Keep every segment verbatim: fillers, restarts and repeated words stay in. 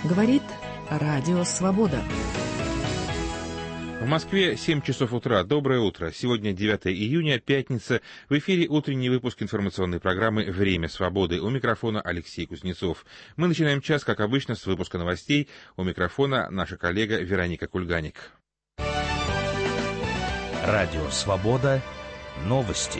Говорит Радио Свобода. В Москве семь часов утра. Доброе утро. Сегодня девятое июня, пятница. В эфире утренний выпуск информационной программы «Время свободы». У микрофона Алексей Кузнецов. Мы начинаем час, как обычно, с выпуска новостей. У микрофона наша коллега Вероника Кульганик. Радио Свобода. Новости.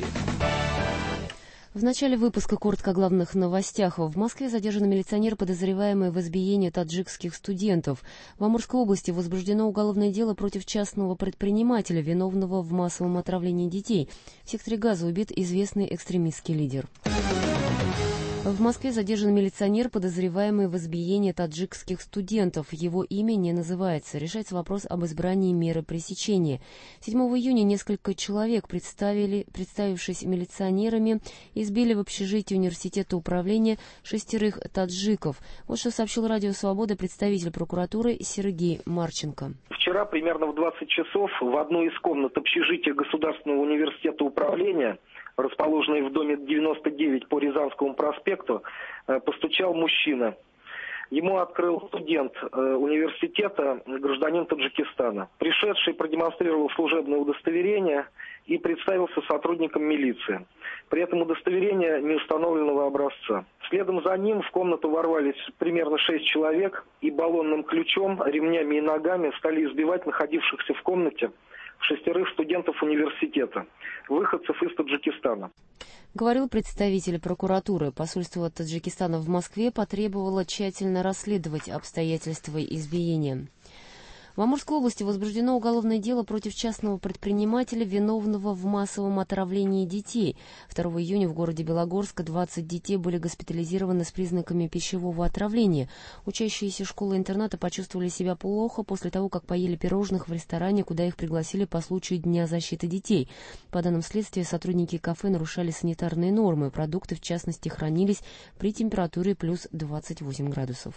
В начале выпуска коротко о главных новостях. В Москве задержан милиционер, подозреваемый в избиении таджикских студентов. В Амурской области возбуждено уголовное дело против частного предпринимателя, виновного в массовом отравлении детей. В секторе Газа убит известный экстремистский лидер. В Москве задержан милиционер, подозреваемый в избиении таджикских студентов. Его имя не называется. Решается вопрос об избрании меры пресечения. седьмого июня несколько человек, представили, представившись милиционерами, избили в общежитии университета управления шестерых таджиков. Вот что сообщил Радио Свобода представитель прокуратуры Сергей Марченко. Вчера примерно в двадцать часов в одну из комнат общежития Государственного университета управления, расположенной в доме девяносто девять по Рязанскому проспекту, постучал мужчина. Ему открыл студент университета, гражданин Таджикистана. Пришедший продемонстрировал служебное удостоверение и представился сотрудником милиции. При этом удостоверение неустановленного образца. Следом за ним в комнату ворвались примерно шесть человек и баллонным ключом, ремнями и ногами стали избивать находившихся в комнате шестерых студентов университета, выходцев из Таджикистана. Говорил представитель прокуратуры. Посольство Таджикистана в Москве потребовало тщательно расследовать обстоятельства избиения. В Амурской области возбуждено уголовное дело против частного предпринимателя, виновного в массовом отравлении детей. второго июня в городе Белогорска двадцать детей были госпитализированы с признаками пищевого отравления. Учащиеся школы-интерната почувствовали себя плохо после того, как поели пирожных в ресторане, куда их пригласили по случаю Дня защиты детей. По данным следствия, сотрудники кафе нарушали санитарные нормы. Продукты, в частности, хранились при температуре плюс двадцать восемь градусов.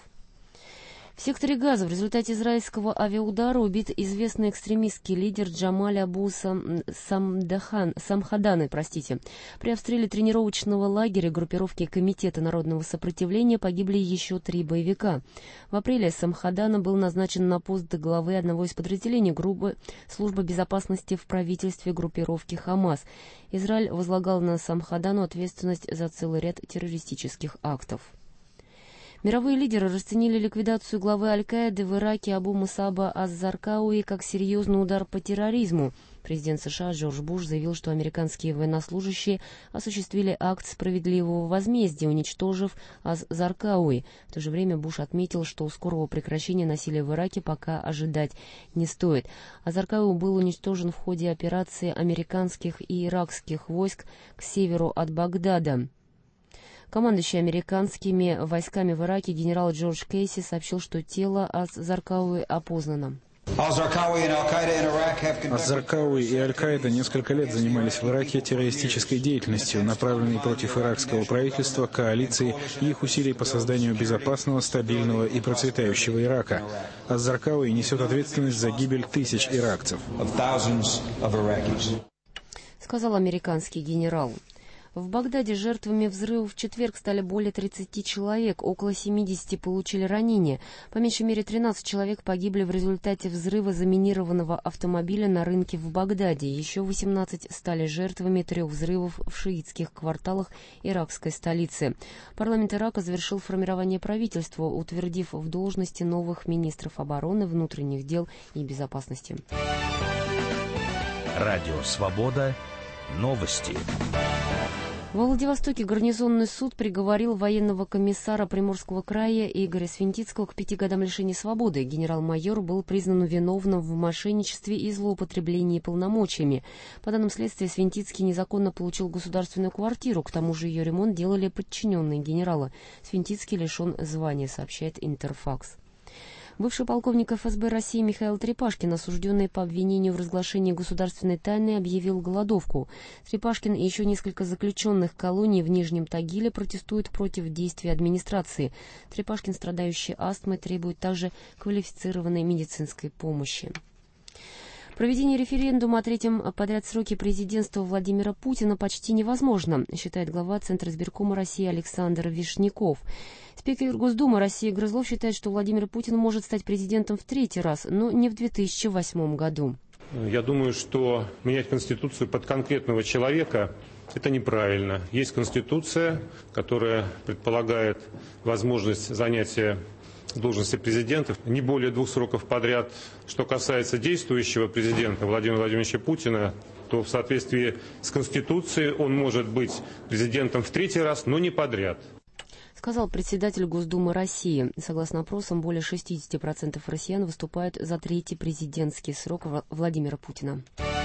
В секторе Газа в результате израильского авиаудара убит известный экстремистский лидер Джамаль Абу Сам... Самдахан... Самхаданы. Простите. При обстреле тренировочного лагеря группировки Комитета народного сопротивления погибли еще три боевика. В апреле Самхадана был назначен на пост главы одного из подразделений группы службы безопасности в правительстве группировки Хамас. Израиль возлагал на Самхадану ответственность за целый ряд террористических актов. Мировые лидеры расценили ликвидацию главы Аль-Каиды в Ираке Абу Мусаба Аз-Заркауи как серьезный удар по терроризму. Президент США Джордж Буш заявил, что американские военнослужащие осуществили акт справедливого возмездия, уничтожив Аз-Заркауи. В то же время Буш отметил, что скорого прекращения насилия в Ираке пока ожидать не стоит. Аз-Заркауи был уничтожен в ходе операции американских и иракских войск к северу от Багдада. Командующий американскими войсками в Ираке генерал Джордж Кейси сообщил, что тело Аз-Заркауи опознано. Аз-Заркауи и Аль-Каида несколько лет занимались в Ираке террористической деятельностью, направленной против иракского правительства, коалиции и их усилий по созданию безопасного, стабильного и процветающего Ирака. Аз-Заркауи несет ответственность за гибель тысяч иракцев, сказал американский генерал. В Багдаде жертвами взрывов в четверг стали более тридцати человек, около семидесяти получили ранения. По меньшей мере тринадцать человек погибли в результате взрыва заминированного автомобиля на рынке в Багдаде. Еще восемнадцать стали жертвами трех взрывов в шиитских кварталах иракской столицы. Парламент Ирака завершил формирование правительства, утвердив в должности новых министров обороны, внутренних дел и безопасности. Радио Свобода. Новости. Во Владивостоке гарнизонный суд приговорил военного комиссара Приморского края Игоря Свинтицкого к пяти годам лишения свободы. Генерал-майор был признан виновным в мошенничестве и злоупотреблении полномочиями. По данным следствия, Свинтицкий незаконно получил государственную квартиру, к тому же ее ремонт делали подчиненные генерала. Свинтицкий лишен звания, сообщает Интерфакс. Бывший полковник эф эс бэ России Михаил Трепашкин, осужденный по обвинению в разглашении государственной тайны, объявил голодовку. Трепашкин и еще несколько заключенных колоний в Нижнем Тагиле протестуют против действий администрации. Трепашкин, страдающий астмой, требует также квалифицированной медицинской помощи. Проведение референдума о третьем подряд сроке президентства Владимира Путина почти невозможно, считает глава Центра избиркома России Александр Вишняков. Спикер Госдумы России Грызлов считает, что Владимир Путин может стать президентом в третий раз, но не в две тысячи восьмом году. Я думаю, что менять Конституцию под конкретного человека – это неправильно. Есть Конституция, которая предполагает возможность занятия должности президентов не более двух сроков подряд. Что касается действующего президента Владимира Владимировича Путина, то в соответствии с Конституцией он может быть президентом в третий раз, но не подряд. Сказал председатель Госдумы России. Согласно опросам, более шестьдесят процентов россиян выступают за третий президентский срок Владимира Путина.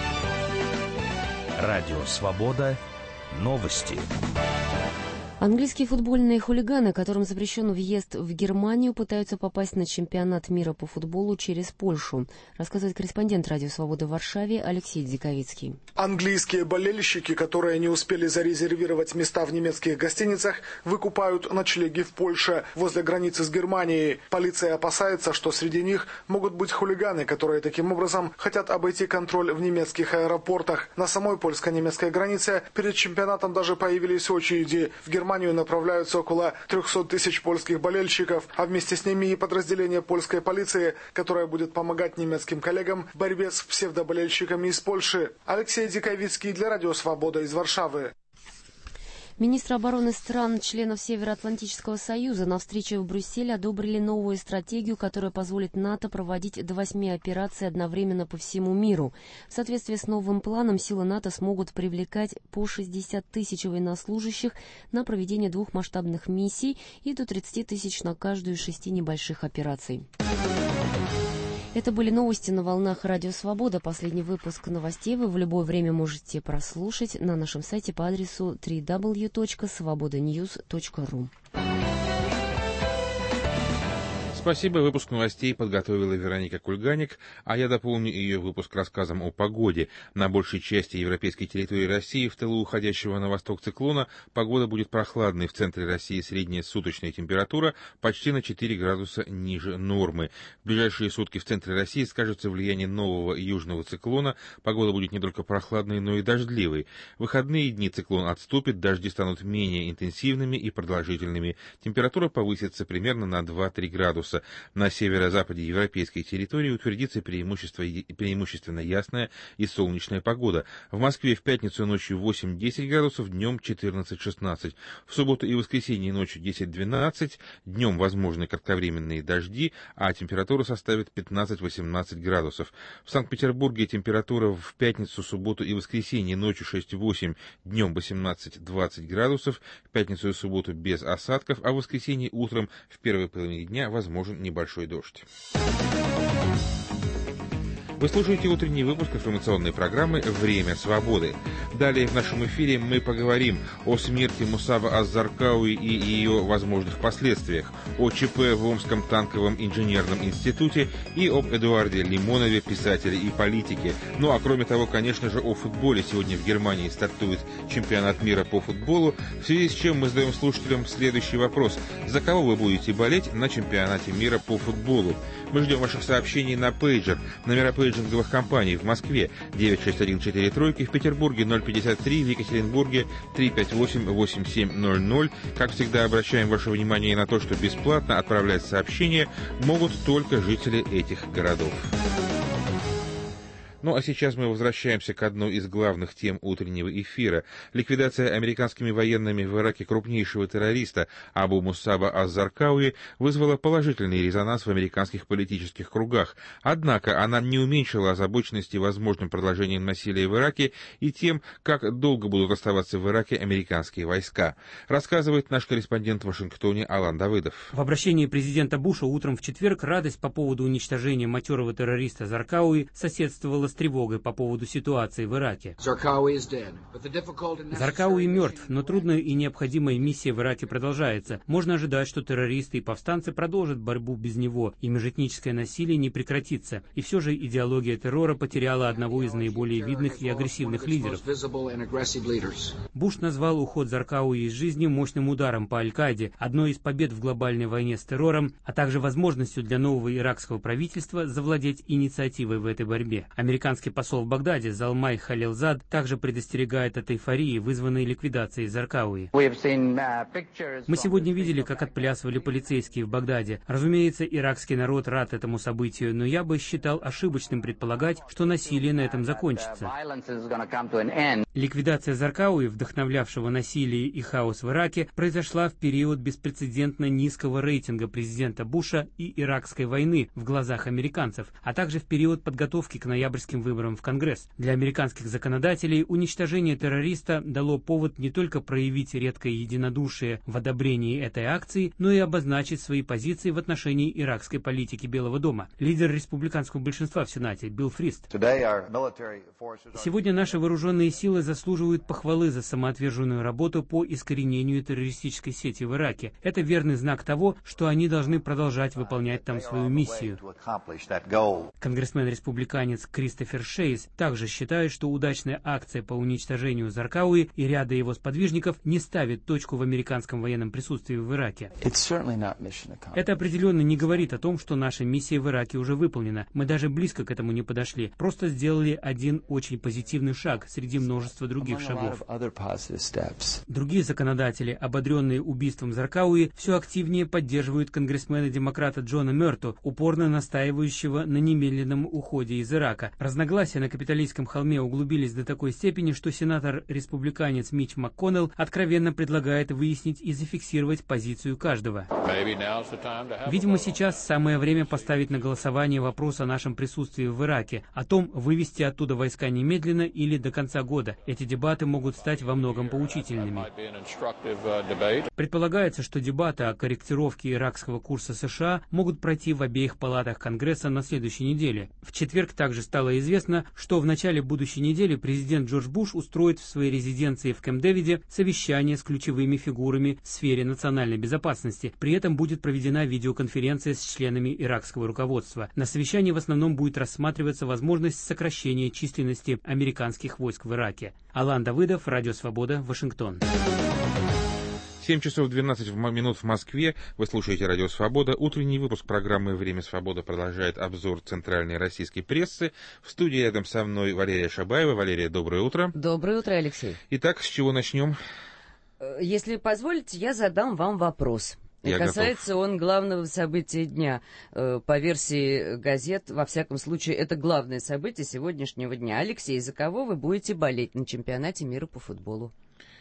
Радио «Свобода». Новости. Английские футбольные хулиганы, которым запрещен въезд в Германию, пытаются попасть на чемпионат мира по футболу через Польшу, рассказывает корреспондент Радио Свобода в Варшаве Алексей Дзиковицкий. Английские болельщики, которые не успели зарезервировать места в немецких гостиницах, выкупают ночлеги в Польше, возле границы с Германией. Полиция опасается, что среди них могут быть хулиганы, которые таким образом хотят обойти контроль в немецких аэропортах. На самой польско-немецкой границе перед чемпионатом даже появились очереди. В Германии В Германию направляются около трехсот тысяч польских болельщиков, а вместе с ними и подразделение польской полиции, которое будет помогать немецким коллегам в борьбе с псевдоболельщиками из Польши. Алексей Диковицкий для Радио Свобода из Варшавы. Министры обороны стран-членов Североатлантического союза на встрече в Брюсселе одобрили новую стратегию, которая позволит НАТО проводить до восьми операций одновременно по всему миру. В соответствии с новым планом силы НАТО смогут привлекать по шестьдесят тысяч военнослужащих на проведение двух масштабных миссий и до тридцати тысяч на каждую из шести небольших операций. Это были новости на волнах Радио Свобода. Последний выпуск новостей вы в любое время можете прослушать на нашем сайте по адресу дабл ю дабл ю дабл ю точка свобода ньюс точка ру. Спасибо. Выпуск новостей подготовила Вероника Кульганик, а я дополню ее выпуск рассказом о погоде. На большей части европейской территории России в тылу уходящего на восток циклона погода будет прохладной. В центре России средняя суточная температура почти на четыре градуса ниже нормы. В ближайшие сутки в центре России скажется влияние нового южного циклона. Погода будет не только прохладной, но и дождливой. В выходные дни циклон отступит, дожди станут менее интенсивными и продолжительными. Температура повысится примерно на два-три градуса. На северо-западе европейской территории утвердится преимущество, преимущественно ясная и солнечная погода. В Москве в пятницу ночью восемь-десять градусов, днем четырнадцать-шестнадцать. В субботу и воскресенье ночью десять-двенадцать, днем возможны кратковременные дожди, а температура составит пятнадцать-восемнадцать градусов. В Санкт-Петербурге температура в пятницу, субботу и воскресенье ночью шесть-восемь, днем восемнадцать-двадцать градусов. В пятницу и субботу без осадков, а в воскресенье утром в первой половине дня возможно небольшой дождь. Вы слушаете утренний выпуск информационной программы «Время свободы». Далее в нашем эфире мы поговорим о смерти Мусаба Аз-Заркауи и ее возможных последствиях, о ЧП в Омском танковом инженерном институте и об Эдуарде Лимонове, писателе и политике. Ну а кроме того, конечно же, о футболе. Сегодня в Германии стартует чемпионат мира по футболу, в связи с чем мы задаем слушателям следующий вопрос. За кого вы будете болеть на чемпионате мира по футболу? Мы ждем ваших сообщений на пейджер. Номера пейджинговых компаний в Москве девять шесть один четыре тройки, в Петербурге ноль пятьдесят три, в Екатеринбурге три пять восемь восемь семь ноль ноль. Как всегда, обращаем ваше внимание на то, что бесплатно отправлять сообщения могут только жители этих городов. Ну а сейчас мы возвращаемся к одной из главных тем утреннего эфира. Ликвидация американскими военными в Ираке крупнейшего террориста Абу Мусаба Аз-Заркауи вызвала положительный резонанс в американских политических кругах. Однако она не уменьшила озабоченности возможным продолжением насилия в Ираке и тем, как долго будут оставаться в Ираке американские войска. Рассказывает наш корреспондент в Вашингтоне Алан Давыдов. В обращении президента Буша утром в четверг радость по поводу уничтожения матерого террориста Заркауи соседствовала с тревогой по поводу ситуации в Ираке. Заркауи мертв, но трудная и необходимая миссия в Ираке продолжается. Можно ожидать, что террористы и повстанцы продолжат борьбу без него, и межэтническое насилие не прекратится. И все же идеология террора потеряла одного из наиболее видных и агрессивных лидеров. Буш назвал уход Заркауи из жизни мощным ударом по Аль-Каиде, одной из побед в глобальной войне с террором, а также возможностью для нового иракского правительства завладеть инициативой в этой борьбе. Американские Американский посол в Багдаде Залмай Халилзад также предостерегает от эйфории, вызванной ликвидацией Заркауи. Мы сегодня видели, как отплясывали полицейские в Багдаде. Разумеется, иракский народ рад этому событию, но я бы считал ошибочным предполагать, что насилие на этом закончится. Ликвидация Заркауи, вдохновлявшего насилие и хаос в Ираке, произошла в период беспрецедентно низкого рейтинга президента Буша и иракской войны в глазах американцев, а также в период подготовки к ноябрьским выборам в Конгресс. Для американских законодателей уничтожение террориста дало повод не только проявить редкое единодушие в одобрении этой акции, но и обозначить свои позиции в отношении иракской политики Белого дома. Лидер республиканского большинства в Сенате Билл Фрист. Сегодня наши вооруженные силы заслуживают похвалы за самоотверженную работу по искоренению террористической сети в Ираке. Это верный знак того, что они должны продолжать выполнять там свою миссию. Конгрессмен-республиканец Кристофер Шейс также считает, что удачная акция по уничтожению Заркауи и ряда его сподвижников не ставит точку в американском военном присутствии в Ираке. Это определенно не говорит о том, что наша миссия в Ираке уже выполнена. Мы даже близко к этому не подошли. Просто сделали один очень позитивный шаг среди множества других шагов. Другие законодатели, ободренные убийством Заркауи, все активнее поддерживают конгрессмена-демократа Джона Мёрту, упорно настаивающего на немедленном уходе из Ирака. Разногласия на Капитолийском холме углубились до такой степени, что сенатор-республиканец Митч МакКоннелл откровенно предлагает выяснить и зафиксировать позицию каждого. Видимо, сейчас самое время поставить на голосование вопрос о нашем присутствии в Ираке, о том, вывести оттуда войска немедленно или до конца года. Эти дебаты могут стать во многом поучительными. Предполагается, что дебаты о корректировке иракского курса США могут пройти в обеих палатах Конгресса на следующей неделе. В четверг также стало известно, что в начале будущей недели президент Джордж Буш устроит в своей резиденции в Кэмп-Дэвиде совещание с ключевыми фигурами в сфере национальной безопасности. При этом будет проведена видеоконференция с членами иракского руководства. На совещании в основном будет рассматриваться возможность сокращения численности американских войск в Ираке. Алан Давыдов, Радио Свобода, Вашингтон. семь часов двенадцать минут в Москве. Вы слушаете Радио Свобода. Утренний выпуск программы «Время свободы» продолжает обзор центральной российской прессы. В студии рядом со мной Валерия Шабаева. Валерия, доброе утро. Доброе утро, Алексей. Итак, с чего начнем? Если позволите, я задам вам вопрос. И Я касается готов. он главного события дня. По версии газет, во всяком случае, это главное событие сегодняшнего дня. Алексей, за кого вы будете болеть на чемпионате мира по футболу?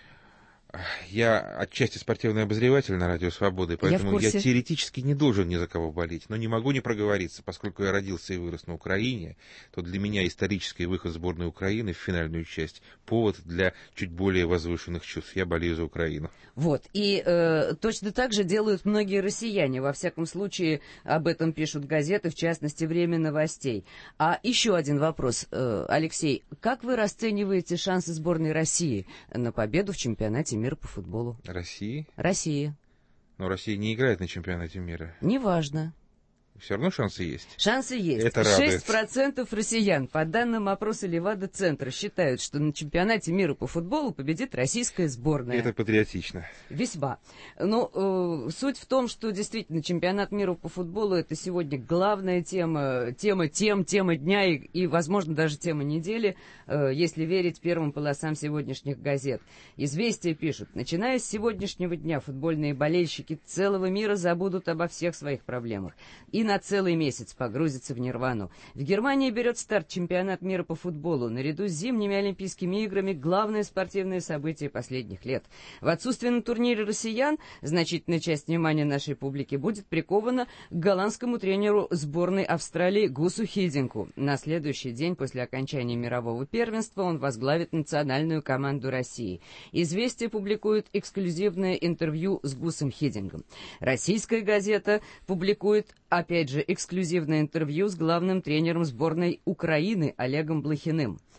Я отчасти спортивный обозреватель на Радио Свободы, поэтому я, я теоретически не должен ни за кого болеть, но не могу не проговориться. Поскольку я родился и вырос на Украине, то для меня исторический выход сборной Украины в финальную часть — повод для чуть более возвышенных чувств. Я болею за Украину. Вот, и э, точно так же делают многие россияне. Во всяком случае, об этом пишут газеты, в частности, «Время новостей». А еще один вопрос, э, Алексей. Как вы расцениваете шансы сборной России на победу в чемпионате мира по футболу? России? Россия. Но Россия не играет на чемпионате мира. Неважно. Все равно шансы есть? Шансы есть. Это радует. шесть процентов россиян, по данным опроса Левада-центра, считают, что на чемпионате мира по футболу победит российская сборная. Это патриотично. Весьма. Но э, суть в том, что действительно чемпионат мира по футболу — это сегодня главная тема, тема тем, тема дня и, и возможно, даже тема недели, э, если верить первым полосам сегодняшних газет. «Известия» пишут: начиная с сегодняшнего дня футбольные болельщики целого мира забудут обо всех своих проблемах и на целый месяц погрузится в нирвану. В Германии берет старт чемпионат мира по футболу. Наряду с зимними Олимпийскими играми главное спортивное событие последних лет. В отсутствие на турнире россиян значительная часть внимания нашей публики будет прикована к голландскому тренеру сборной Австралии Гусу Хиддинку. На следующий день после окончания мирового первенства он возглавит национальную команду России. «Известия» публикует эксклюзивное интервью с Гусом Хиддингом. Российская газета публикует опять же, эксклюзивное интервью с главным тренером сборной Украины Олегом Блохиным.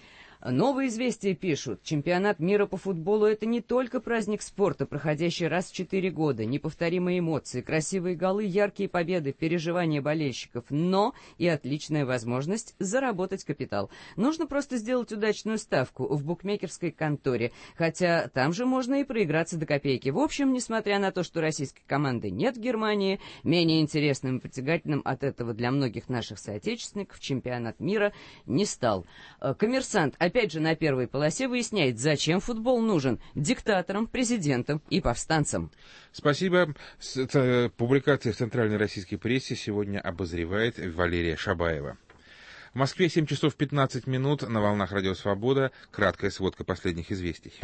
Новые известия пишут, чемпионат мира по футболу – это не только праздник спорта, проходящий раз в четыре года, неповторимые эмоции, красивые голы, яркие победы, переживания болельщиков, но и отличная возможность заработать капитал. Нужно просто сделать удачную ставку в букмекерской конторе, хотя там же можно и проиграться до копейки. В общем, несмотря на то, что российской команды нет в Германии, менее интересным и притягательным от этого для многих наших соотечественников чемпионат мира не стал. Коммерсант опять же на первой полосе выясняет, зачем футбол нужен диктаторам, президентам и повстанцам. Спасибо. Публикация в Центральной российской прессе сегодня обозревает Валерия Шабаева. В Москве семь часов пятнадцать минут, на волнах Радио Свобода. Краткая сводка последних известий.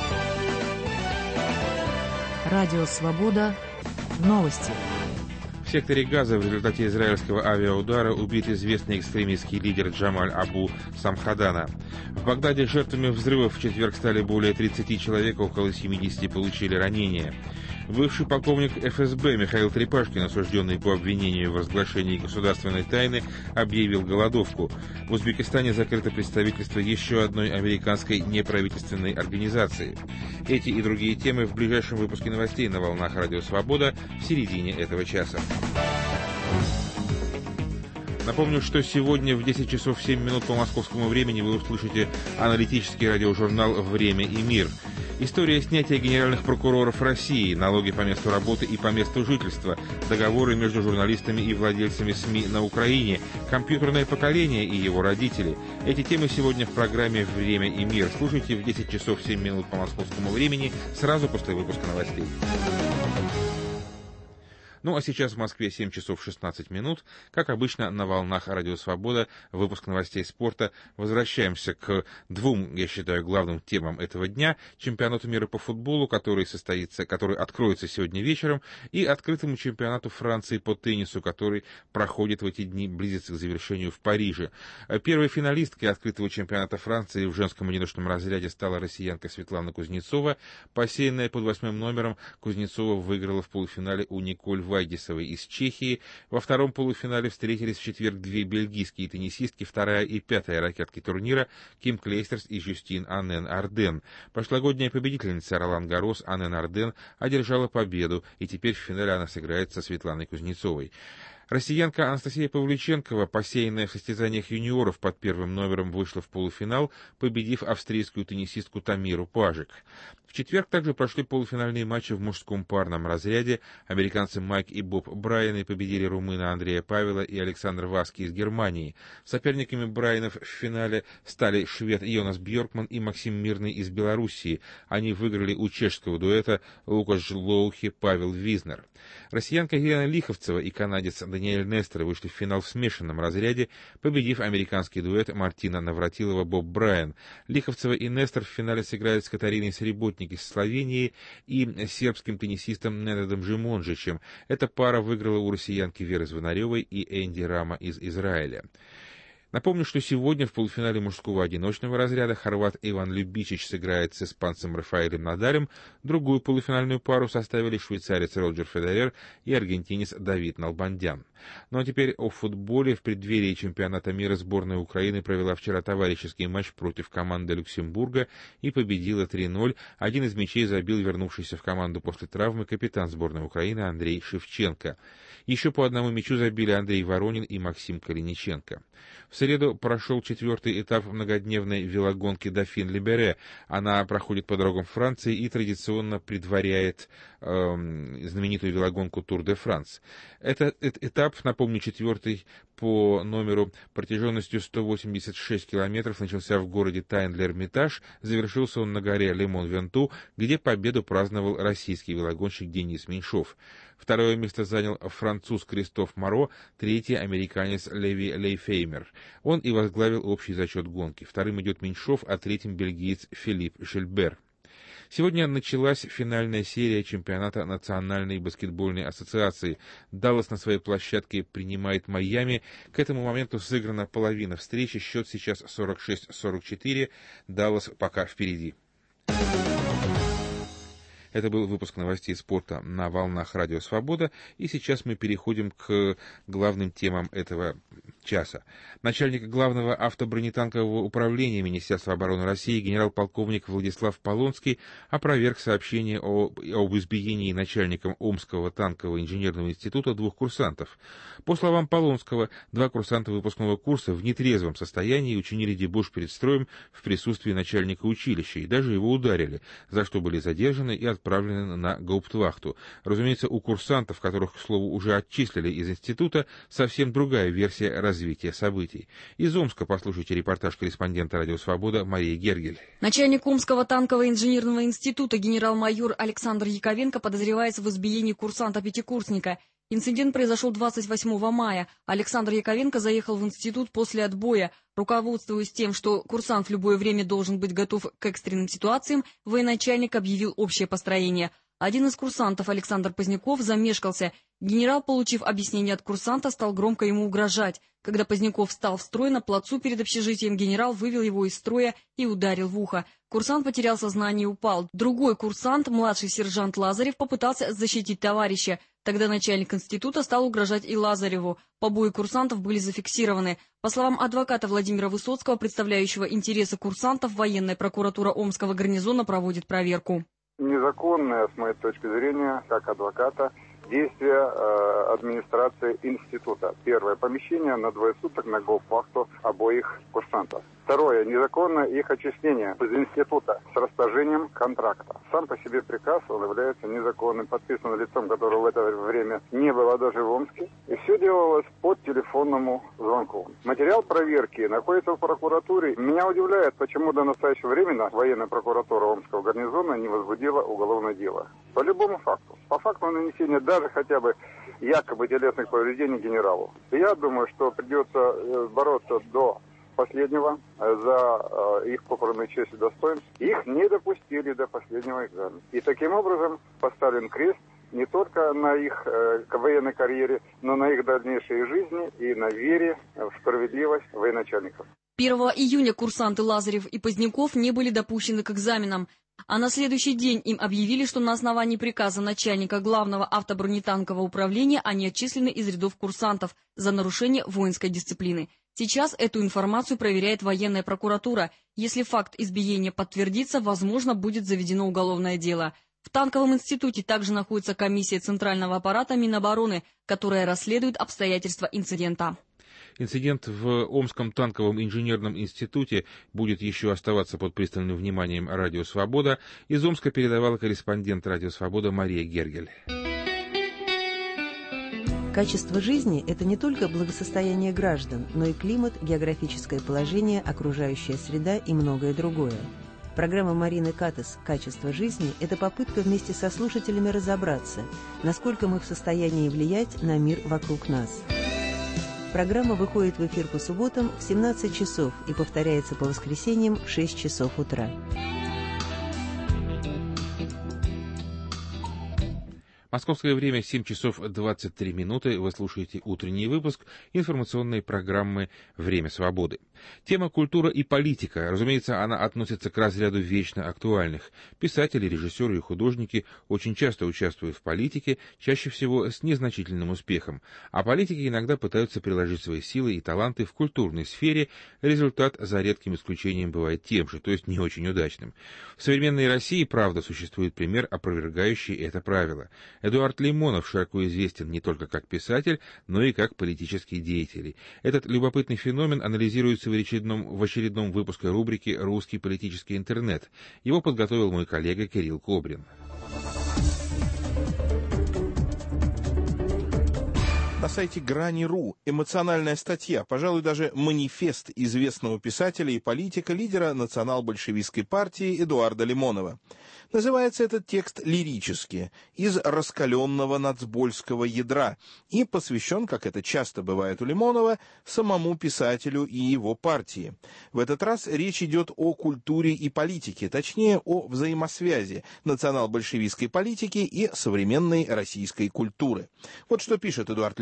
Радио Свобода. Новости. В секторе Газа в результате израильского авиаудара убит известный экстремистский лидер Джамаль Абу Самхадана. В Багдаде жертвами взрывов в четверг стали более тридцати человек, около семидесяти получили ранения. Бывший полковник эф эс бэ Михаил Трепашкин, осужденный по обвинению в разглашении государственной тайны, объявил голодовку. В Узбекистане закрыто представительство еще одной американской неправительственной организации. Эти и другие темы в ближайшем выпуске новостей на волнах Радио Свобода в середине этого часа. Напомню, что сегодня в десять часов семь минут по московскому времени вы услышите аналитический радиожурнал «Время и мир». История снятия генеральных прокуроров России, налоги по месту работы и по месту жительства, договоры между журналистами и владельцами СМИ на Украине, компьютерное поколение и его родители. Эти темы сегодня в программе «Время и мир». Слушайте в десять часов семь минут по московскому времени, сразу после выпуска новостей. Ну а сейчас в Москве семь часов шестнадцать минут. Как обычно, на волнах Радио Свобода, выпуск новостей спорта. Возвращаемся к двум, я считаю, главным темам этого дня. Чемпионату мира по футболу, который состоится, который откроется сегодня вечером, и открытому чемпионату Франции по теннису, который проходит в эти дни, близится к завершению в Париже. Первой финалисткой открытого чемпионата Франции в женском одиночном разряде стала россиянка Светлана Кузнецова. Посеянная под восьмым номером, Кузнецова выиграла в полуфинале у Николь Вайдисовой из Чехии. Во втором полуфинале встретились в четверг две бельгийские теннисистки, вторая и пятая ракетки турнира, Ким Клейстерс и Жюстин Аннен Арден. Прошлогодняя победительница Ролан Гаррос Аннен Арден одержала победу, и теперь в финале она сыграет со Светланой Кузнецовой. Россиянка Анастасия Павлюченкова, посеянная в состязаниях юниоров под первым номером, вышла в полуфинал, победив австрийскую теннисистку Тамиру Пажик. В четверг также прошли полуфинальные матчи в мужском парном разряде. Американцы Майк и Боб Брайаны победили румына Андрея Павела и Александр Васки из Германии. Соперниками Брайанов в финале стали швед Йонас Бьоркман и Максим Мирный из Белоруссии. Они выиграли у чешского дуэта Лукаш Жлоухи Павел Визнер. Россиянка Елена Лиховцева и канадец Даниэль Нестер вышли в финал в смешанном разряде, победив американский дуэт Мартина Навратилова Боб Брайан. Лиховцева и Нестер в финале сыграют с Катариной Среботник из Словении и сербским теннисистом Ненадом Жимонжичем. Эта пара выиграла у россиянки Веры Звонаревой и Энди Рама из Израиля. Напомню, что сегодня в полуфинале мужского одиночного разряда хорват Иван Любичич сыграет с испанцем Рафаэлем Надалем. Другую полуфинальную пару составили швейцарец Роджер Федерер и аргентинец Давид Налбандян. Ну а теперь о футболе. В преддверии чемпионата мира сборная Украины провела вчера товарищеский матч против команды Люксембурга и победила три ноль. Один из мячей забил вернувшийся в команду после травмы капитан сборной Украины Андрей Шевченко. Еще по одному мячу забили Андрей Воронин и Максим Калиниченко. В среду прошел четвертый этап многодневной велогонки Дофин-Либере. Она проходит по дорогам Франции и традиционно предваряет э, знаменитую велогонку Тур-де-Франс. Этот, этот этап, напомню, четвертый по номеру, протяженностью сто восемьдесят шесть километров, начался в городе Тайн-ле-Эрмитаж, завершился он на горе Ле-Мон-Венту, где победу праздновал российский велогонщик Денис Меньшов. Второе место занял француз Кристоф Моро, третий американец Леви Лейфеймер. Он и возглавил общий зачет гонки. Вторым идет Меньшов, а третьим бельгиец Филипп Жильбер. Сегодня началась финальная серия чемпионата Национальной баскетбольной ассоциации. Даллас на своей площадке принимает Майами. К этому моменту сыграна половина встречи. Счет сейчас сорок шесть сорок четыре. Даллас пока впереди. Это был выпуск новостей спорта на волнах Радио Свобода. И сейчас мы переходим к главным темам этого часа. Начальник главного автобронетанкового управления Министерства обороны России генерал-полковник Владислав Полонский опроверг сообщение о, об избиении начальником Омского танкового инженерного института двух курсантов. По словам Полонского, два курсанта выпускного курса в нетрезвом состоянии учинили дебош перед строем в присутствии начальника училища и даже его ударили, за что были задержаны и отправлены на гауптвахту. Разумеется, у курсантов, которых, к слову, уже отчислили из института, совсем другая версия развития событий. Из Омска послушайте репортаж корреспондента «Радио Свобода» Марии Гергель. Начальник Омского танкового инженерного института генерал-майор Александр Яковенко подозревается в избиении курсанта-пятикурсника. Инцидент произошел двадцать восьмого мая. Александр Яковенко заехал в институт после отбоя. Руководствуясь тем, что курсант в любое время должен быть готов к экстренным ситуациям, военачальник объявил общее построение. Один из курсантов, Александр Поздняков, замешкался. Генерал, получив объяснение от курсанта, стал громко ему угрожать. Когда Поздняков встал в строй на плацу перед общежитием, генерал вывел его из строя и ударил в ухо. Курсант потерял сознание и упал. Другой курсант, младший сержант Лазарев, попытался защитить товарища. Тогда начальник института стал угрожать и Лазареву. Побои курсантов были зафиксированы. По словам адвоката Владимира Высоцкого, представляющего интересы курсантов, военная прокуратура Омского гарнизона проводит проверку. Незаконное, с моей точки зрения, как адвоката, действия э, администрации института. Первое, помещение на двое суток на гауптвахту обоих курсантов. Второе, незаконное их отчисление из института с расторжением контракта. Сам по себе приказ, он является незаконным, подписан лицом, которого в это время не было даже в Омске. И все делалось по телефонному звонку. Материал проверки находится в прокуратуре. Меня удивляет, почему до настоящего времени военная прокуратура Омского гарнизона не возбудила уголовное дело. По любому факту. По факту нанесения даже хотя бы якобы телесных повреждений генералу. И я думаю, что придется бороться до последнего за их похороны честь и достоинств. Их не допустили до последнего экзамена. И таким образом поставлен крест не только на их э, военной карьере, но на их дальнейшей жизни и на вере в справедливость военачальников. первого июня курсанты Лазарев и Поздняков не были допущены к экзаменам, а на следующий день им объявили, что на основании приказа начальника главного автобронетанкового управления они отчислены из рядов курсантов за нарушение воинской дисциплины. Сейчас эту информацию проверяет военная прокуратура. Если факт избиения подтвердится, возможно, будет заведено уголовное дело. В танковом институте также находится комиссия Центрального аппарата Минобороны, которая расследует обстоятельства инцидента. Инцидент в Омском танковом инженерном институте будет еще оставаться под пристальным вниманием «Радио Свобода». Из Омска передавала корреспондент «Радио Свобода» Мария Гергель. Качество жизни – это не только благосостояние граждан, но и климат, географическое положение, окружающая среда и многое другое. Программа Марины Катас «Качество жизни» – это попытка вместе со слушателями разобраться, насколько мы в состоянии влиять на мир вокруг нас. Программа выходит в эфир по субботам в семнадцать часов и повторяется по воскресеньям в шесть часов утра. Московское время семь часов двадцать три минуты. Вы слушаете утренний выпуск информационной программы «Время свободы». Тема «Культура и политика». Разумеется, она относится к разряду вечно актуальных. Писатели, режиссеры и художники очень часто участвуют в политике, чаще всего с незначительным успехом. А политики иногда пытаются приложить свои силы и таланты в культурной сфере. Результат, за редким исключением, бывает тем же, то есть не очень удачным. В современной России, правда, существует пример, опровергающий это правило. Эдуард Лимонов широко известен не только как писатель, но и как политический деятель. Этот любопытный феномен анализируется в очередном, в очередном выпуске рубрики «Русский политический интернет». Его подготовил мой коллега Кирилл Кобрин. На сайте Грани точка ру эмоциональная статья, пожалуй, даже манифест известного писателя и политика, лидера национал-большевистской партии Эдуарда Лимонова. Называется этот текст лирически, из раскаленного нацбольского ядра, и посвящен, как это часто бывает у Лимонова, самому писателю и его партии. В этот раз речь идет о культуре и политике, точнее о взаимосвязи национал-большевистской политики и современной российской культуры. Вот что пишет Эдуард Лимонов.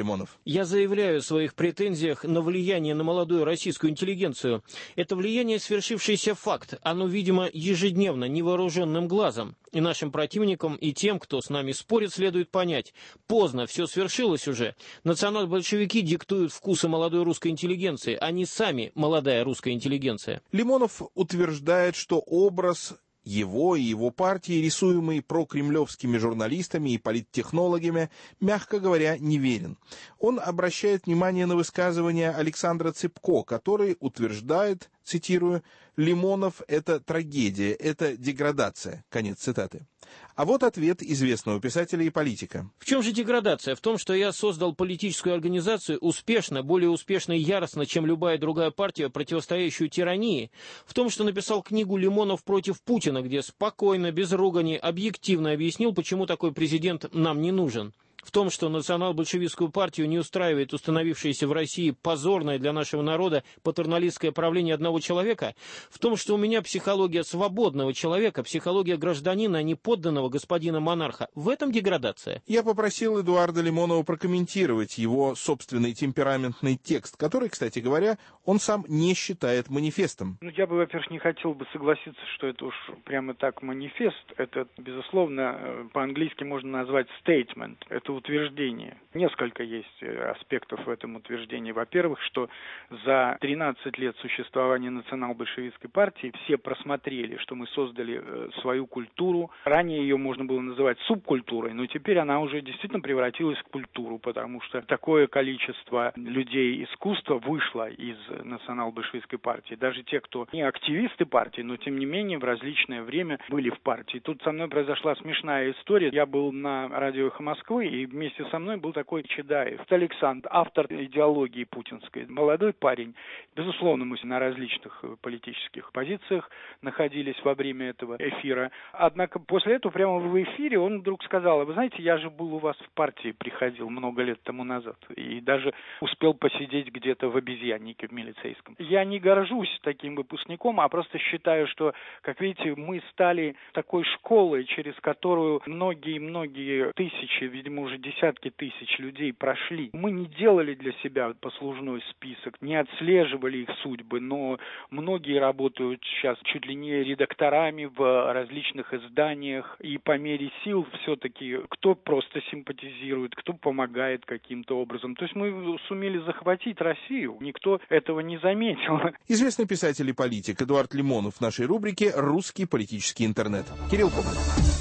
Лимонов. Я заявляю о своих претензиях на влияние на молодую российскую интеллигенцию. Это влияние свершившийся факт. Оно, видимо, ежедневно невооруженным глазом. И нашим противникам, и тем, кто с нами спорит, следует понять. Поздно, все свершилось уже. Национал-большевики диктуют вкусы молодой русской интеллигенции. Они сами молодая русская интеллигенция. Лимонов утверждает, что образ его и его партии, рисуемый прокремлевскими журналистами и политтехнологами, мягко говоря, неверен. Он обращает внимание на высказывание Александра Цепко, который утверждает, цитирую, «Лимонов – это трагедия, это деградация». Конец цитаты. А вот ответ известного писателя и политика. В чем же деградация? В том, что я создал политическую организацию успешно, более успешно и яростно, чем любая другая партия, противостоящую тирании. В том, что написал книгу «Лимонов против Путина», где спокойно, без ругани, объективно объяснил, почему такой президент нам не нужен. В том, что национал-большевистскую партию не устраивает установившееся в России позорное для нашего народа патерналистское правление одного человека, в том, что у меня психология свободного человека, психология гражданина, а не подданного господина монарха. В этом деградация. Я попросил Эдуарда Лимонова прокомментировать его собственный темпераментный текст, который, кстати говоря, он сам не считает манифестом. Ну, я бы, во-первых, не хотел бы согласиться, что это уж прямо так манифест. Это, безусловно, по-английски можно назвать statement. Это утверждение. Несколько есть аспектов в этом утверждении. Во-первых, что за тринадцать лет существования национал-большевистской партии все просмотрели, что мы создали свою культуру. Ранее ее можно было называть субкультурой, но теперь она уже действительно превратилась в культуру, потому что такое количество людей искусства вышло из национал-большевистской партии. Даже те, кто не активисты партии, но тем не менее в различное время были в партии. Тут со мной произошла смешная история. Я был на радио «Эхо Москвы», и вместе со мной был такой Чедаев, Александр, автор идеологии путинской. Молодой парень. Безусловно, мы на различных политических позициях находились во время этого эфира. Однако после этого прямо в эфире он вдруг сказал: вы знаете, я же был у вас в партии, приходил много лет тому назад. И даже успел посидеть где-то в обезьяннике в милицейском. Я не горжусь таким выпускником, а просто считаю, что, как видите, мы стали такой школой, через которую многие-многие тысячи, видимо, уже десятки тысяч людей прошли. Мы не делали для себя послужной список, не отслеживали их судьбы, но многие работают сейчас чуть ли не редакторами в различных изданиях, и по мере сил все-таки кто просто симпатизирует, кто помогает каким-то образом. То есть мы сумели захватить Россию, никто этого не заметил. Известный писатель и политик Эдуард Лимонов в нашей рубрике «Русский политический интернет». Кирилл Комаров.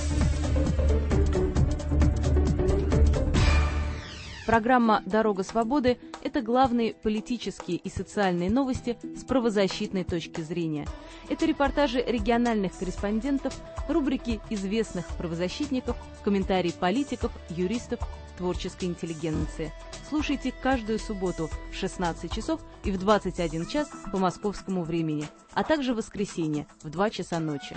Программа «Дорога свободы» — это главные политические и социальные новости с правозащитной точки зрения. Это репортажи региональных корреспондентов, рубрики известных правозащитников, комментарии политиков, юристов, творческой интеллигенции. Слушайте каждую субботу в шестнадцать часов и в двадцать один час по московскому времени, а также в воскресенье в два часа ночи.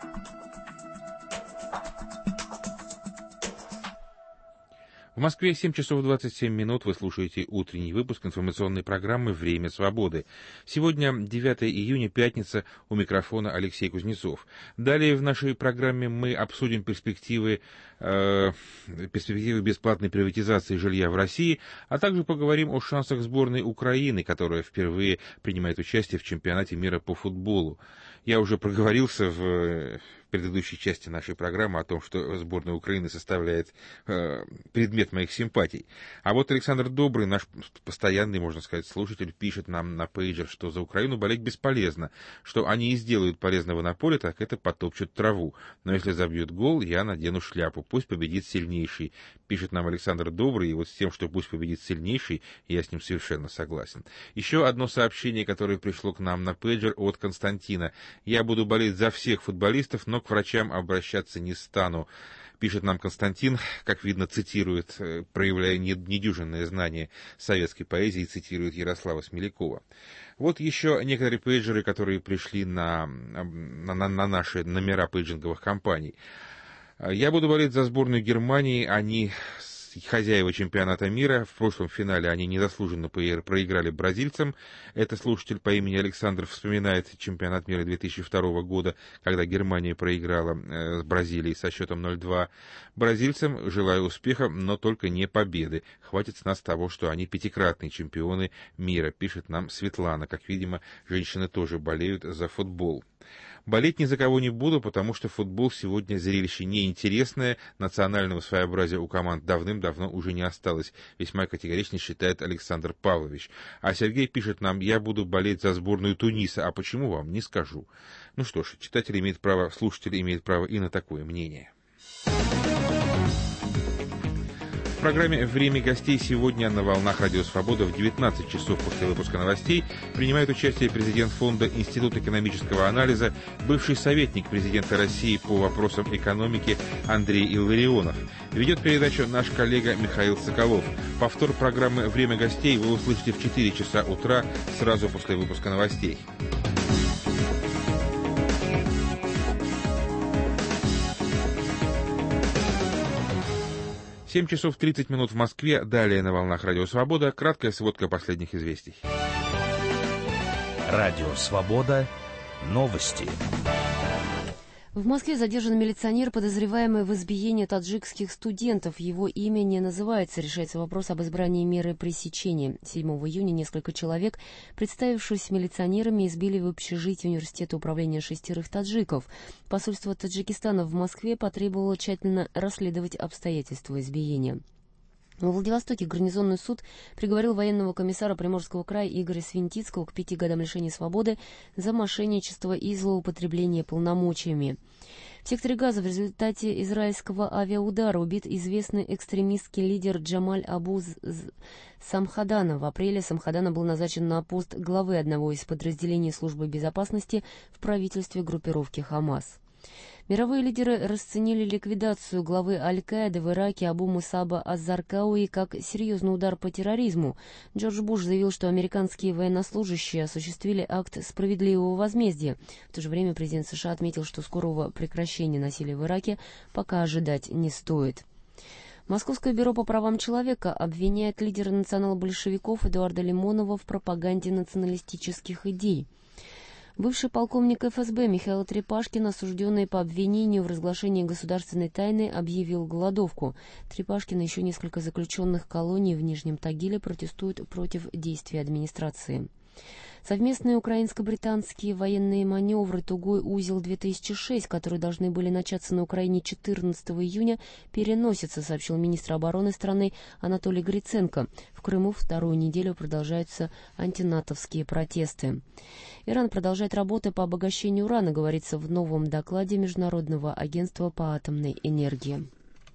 В Москве семь часов двадцать семь минут. Вы слушаете утренний выпуск информационной программы «Время свободы». Сегодня девятое июня, пятница, у микрофона Алексей Кузнецов. Далее в нашей программе мы обсудим перспективы, э, перспективы бесплатной приватизации жилья в России, а также поговорим о шансах сборной Украины, которая впервые принимает участие в чемпионате мира по футболу. Я уже проговорился в предыдущей части нашей программы о том, что сборная Украины составляет э, предмет моих симпатий. А вот Александр Добрый, наш постоянный, можно сказать, слушатель, пишет нам на пейджер, что за Украину болеть бесполезно, что они и сделают полезного на поле, так это потопчут траву. Но если забьют гол, я надену шляпу, пусть победит сильнейший. Пишет нам Александр Добрый, и вот с тем, что пусть победит сильнейший, я с ним совершенно согласен. Еще одно сообщение, которое пришло к нам на пейджер от Константина. Я буду болеть за всех футболистов, но к врачам обращаться не стану. Пишет нам Константин, как видно, цитирует, проявляя недюжинное знание советской поэзии, цитирует Ярослава Смелякова. Вот еще некоторые пейджеры, которые пришли на, на, на наши номера пейджинговых компаний. Я буду болеть за сборную Германии, они хозяева чемпионата мира. В прошлом финале они незаслуженно проиграли бразильцам. Это слушатель по имени Александр вспоминает чемпионат мира две тысячи второго года, когда Германия проиграла с Бразилией со счетом ноль-два. Бразильцам желаю успеха, но только не победы. Хватит с нас того, что они пятикратные чемпионы мира, пишет нам Светлана. Как видимо, женщины тоже болеют за футбол. Болеть ни за кого не буду, потому что футбол сегодня зрелище неинтересное, национального своеобразия у команд давным-давно уже не осталось, весьма категорично считает Александр Павлович. А Сергей пишет нам: я буду болеть за сборную Туниса, а почему вам, не скажу. Ну что ж, читатель имеет право, слушатель имеет право и на такое мнение. В программе «Время гостей» сегодня на волнах Радио Свобода в девятнадцать часов после выпуска новостей принимает участие президент фонда Института экономического анализа, бывший советник президента России по вопросам экономики Андрей Илларионов. Ведет передачу наш коллега Михаил Соколов. Повтор программы «Время гостей» вы услышите в четыре часа утра сразу после выпуска новостей. семь часов тридцать минут в Москве. Далее на волнах Радио Свобода краткая сводка последних известий. Радио Свобода. Новости. В Москве задержан милиционер, подозреваемый в избиении таджикских студентов. Его имя не называется. Решается вопрос об избрании меры пресечения. седьмого июня несколько человек, представившись милиционерами, избили в общежитии университета управления шестерых таджиков. Посольство Таджикистана в Москве потребовало тщательно расследовать обстоятельства избиения. В Владивостоке гарнизонный суд приговорил военного комиссара Приморского края Игоря Свинтицкого к пяти годам лишения свободы за мошенничество и злоупотребление полномочиями. В секторе Газа в результате израильского авиаудара убит известный экстремистский лидер Джамаль Абу Самхадана. В апреле Самхадана был назначен на пост главы одного из подразделений службы безопасности в правительстве группировки «Хамас». Мировые лидеры расценили ликвидацию главы Аль-Каиды в Ираке Абу Мусаба Аз-Заркауи как серьезный удар по терроризму. Джордж Буш заявил, что американские военнослужащие осуществили акт справедливого возмездия. В то же время президент США отметил, что скорого прекращения насилия в Ираке пока ожидать не стоит. Московское бюро по правам человека обвиняет лидера национал-большевиков Эдуарда Лимонова в пропаганде националистических идей. Бывший полковник эф эс бэ Михаил Трепашкин, осужденный по обвинению в разглашении государственной тайны, объявил голодовку. Трепашкин и еще несколько заключенных колоний в Нижнем Тагиле протестуют против действий администрации. Совместные украинско-британские военные маневры «Тугой узел-две тысячи шесть», которые должны были начаться на Украине четырнадцатого июня, переносятся, сообщил министр обороны страны Анатолий Гриценко. В Крыму вторую неделю продолжаются антинатовские протесты. Иран продолжает работы по обогащению урана, говорится в новом докладе Международного агентства по атомной энергии.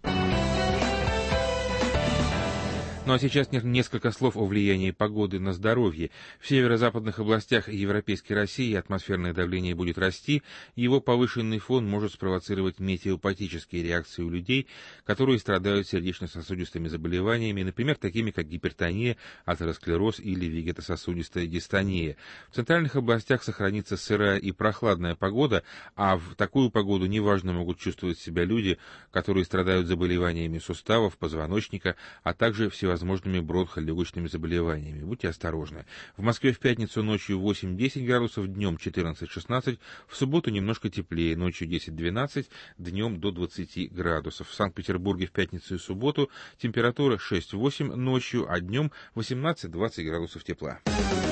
Ну а сейчас несколько слов о влиянии погоды на здоровье. В северо-западных областях Европейской России атмосферное давление будет расти, его повышенный фон может спровоцировать метеопатические реакции у людей, которые страдают сердечно-сосудистыми заболеваниями, например, такими как гипертония, атеросклероз или вегетососудистая дистония. В центральных областях сохранится сырая и прохладная погода, а в такую погоду неважно могут чувствовать себя люди, которые страдают заболеваниями суставов, позвоночника, а также всевозможными возможными бронхолегочными заболеваниями. Будьте осторожны. В Москве в пятницу ночью восемь-десять градусов, днем четырнадцать-шестнадцать, в субботу немножко теплее, ночью десять-двенадцать, днем до двадцати градусов. В Санкт-Петербурге в пятницу и субботу температура шесть-восемь ночью, а днем восемнадцать-двадцать градусов тепла.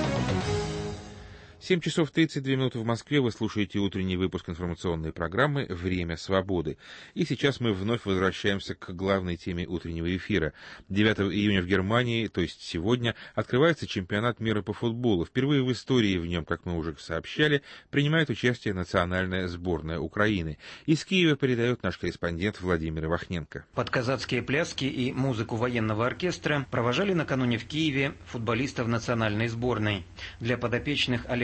семь часов тридцать две минуты в Москве. Вы слушаете утренний выпуск информационной программы «Время свободы». И сейчас мы вновь возвращаемся к главной теме утреннего эфира. девятого июня в Германии, то есть сегодня, открывается чемпионат мира по футболу. Впервые в истории в нем, как мы уже сообщали, принимает участие национальная сборная Украины. Из Киева передает наш корреспондент Владимир Ивахненко. Под казацкие пляски и музыку военного оркестра провожали накануне в Киеве футболистов национальной сборной. Для подопечных Олега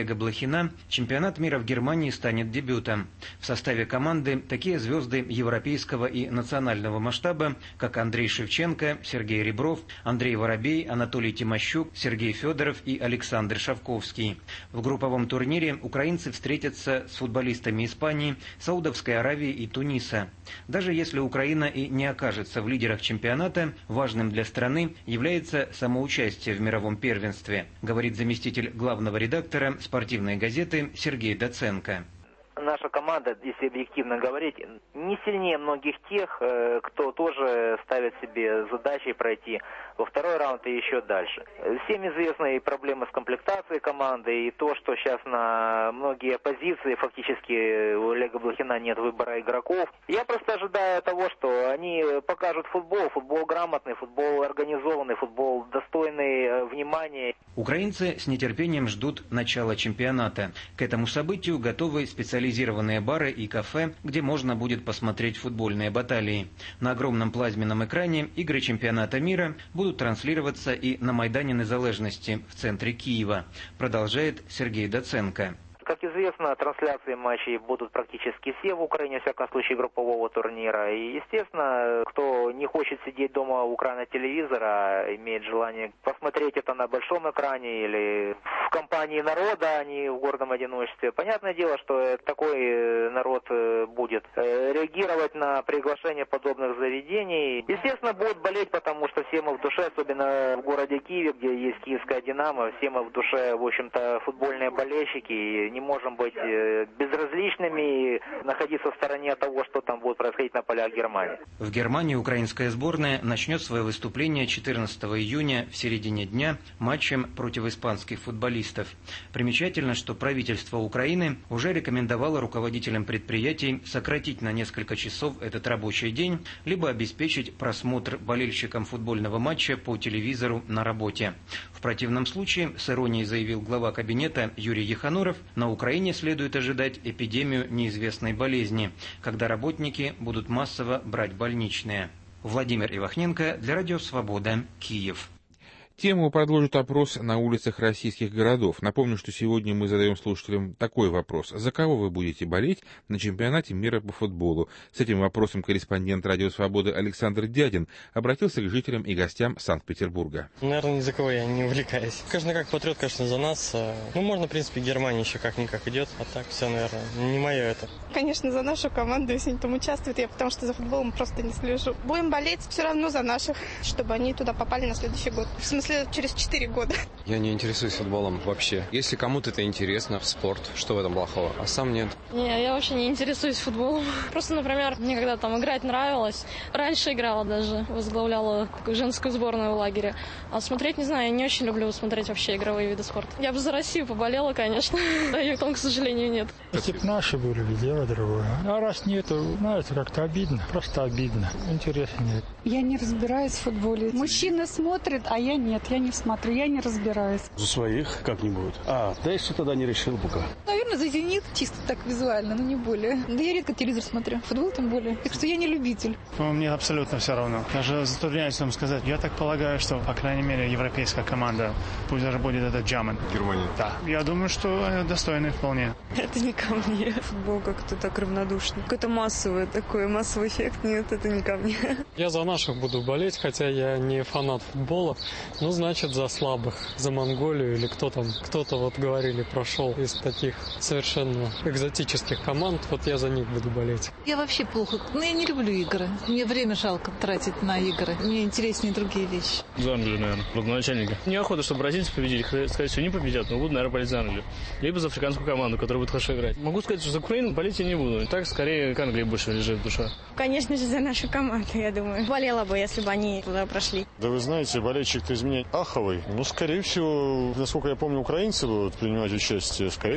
Олега Блохина чемпионат мира в Германии станет дебютом. В составе команды такие звезды европейского и национального масштаба, как Андрей Шевченко, Сергей Ребров, Андрей Воробей, Анатолий Тимощук, Сергей Федоров и Александр Шавковский. В групповом турнире украинцы встретятся с футболистами Испании, Саудовской Аравии и Туниса. Даже если Украина и не окажется в лидерах чемпионата, важным для страны является самоучастие в мировом первенстве, говорит заместитель главного редактора спортивной газеты Сергей Доценко. Наша команда, если объективно говорить, не сильнее многих тех, кто тоже ставит себе задачей пройти во второй раунд и еще дальше. Всем известны и проблемы с комплектацией команды, и то, что сейчас на многие позиции фактически у Олега Блохина нет выбора игроков. Я просто ожидаю того, что они покажут футбол, футбол грамотный, футбол организованный, футбол достойный внимания. Украинцы с нетерпением ждут начала чемпионата. К этому событию готовы специализированные бары и кафе, где можно будет посмотреть футбольные баталии. На огромном плазменном экране игры чемпионата мира будут транслироваться и на Майдане Незалежности в центре Киева, продолжает Сергей Доценко. Как известно, трансляции матчей будут практически все в Украине, в всяком случае, группового турнира. И, естественно, кто не хочет сидеть дома у экрана телевизора, имеет желание посмотреть это на большом экране или в компании народа, а не в гордом одиночестве. Понятное дело, что такой народ будет реагировать на приглашение подобных заведений. Естественно, будут болеть, потому что все мы в душе, особенно в городе Киеве, где есть киевская «Динамо», все мы в душе, в общем-то, футбольные болельщики. Не можем быть безразличными и находиться в стороне от того, что там будет происходить на полях Германии. В Германии украинская сборная начнет свое выступление четырнадцатого июня в середине дня матчем против испанских футболистов. Примечательно, что правительство Украины уже рекомендовало руководителям предприятий сократить на несколько часов этот рабочий день, либо обеспечить просмотр болельщикам футбольного матча по телевизору на работе. В противном случае, с иронией заявил глава кабинета Юрий Ехануров, на Украине следует ожидать эпидемию неизвестной болезни, когда работники будут массово брать больничные. Владимир Ивахненко для Радио Свобода, Киев. Тему продолжит опрос на улицах российских городов. Напомню, что сегодня мы задаем слушателям такой вопрос. За кого вы будете болеть на чемпионате мира по футболу? С этим вопросом корреспондент Радио Свободы Александр Дядин обратился к жителям и гостям Санкт-Петербурга. Наверное, ни за кого я не увлекаюсь. Каждый как патриот, конечно, за нас. Ну, можно, в принципе, Германия еще как-никак идет. А так все, наверное, не мое это. Конечно, за нашу команду, если они там участвуют. Я потому что за футболом просто не слежу. Будем болеть все равно за наших, чтобы они туда попали на следующий год. В смысле, через четыре года. Я не интересуюсь футболом вообще. Если кому-то это интересно, спорт, что в этом плохого? А сам нет. Не, я вообще не интересуюсь футболом. Просто, например, мне когда там играть нравилось. Раньше играла даже, возглавляла такую женскую сборную в лагере. А смотреть, не знаю, я не очень люблю смотреть вообще игровые виды спорта. Я бы за Россию поболела, конечно. А ее там, к сожалению, нет. Если бы наши были, дело другое. А раз нету, ну, это как-то обидно. Просто обидно. Интереса нет. Я не разбираюсь в футболе. Мужчины смотрят, а я нет. Я не смотрю, я не разбираюсь. За своих как-нибудь. А, да если тогда не решил пока. Наверное, за «Зенит», чисто так визуально, но не более. Да я редко телевизор смотрю, футбол тем более. Так что я не любитель. Ну, мне абсолютно все равно. Даже затрудняюсь вам сказать. Я так полагаю, что, по крайней мере, европейская команда, пусть даже будет это Джаман. Германия. Да. Я думаю, что они достойны вполне. Это не ко мне. Футбол как-то так равнодушно. Какой-то массовый такой, массовый эффект. Нет, это не ко мне. Я за наших буду болеть, хотя я не фанат футбола. Ну, значит, за слабых, за Монголию или кто там, кто-то вот говорили, прошел из таких совершенно экзотических команд, вот я за них буду болеть. Я вообще плохо, ну я не люблю игры, мне время жалко тратить на игры, мне интереснее другие вещи. За Англию, наверное, родоначальника. Неохота, чтобы бразильцы победили, скорее всего, не победят, но буду, наверное, болеть за Англию. Либо за африканскую команду, которая будет хорошо играть. Могу сказать, что за Украину болеть я не буду, и так скорее к Англии больше лежит душа. Конечно же, за нашу команду, я думаю. Болела бы, если бы они туда прошли. Да вы знаете, болельщик-то из меня аховый. Ну, скорее всего, насколько я помню, украинцы будут принимать участие. Скорее всего, за них.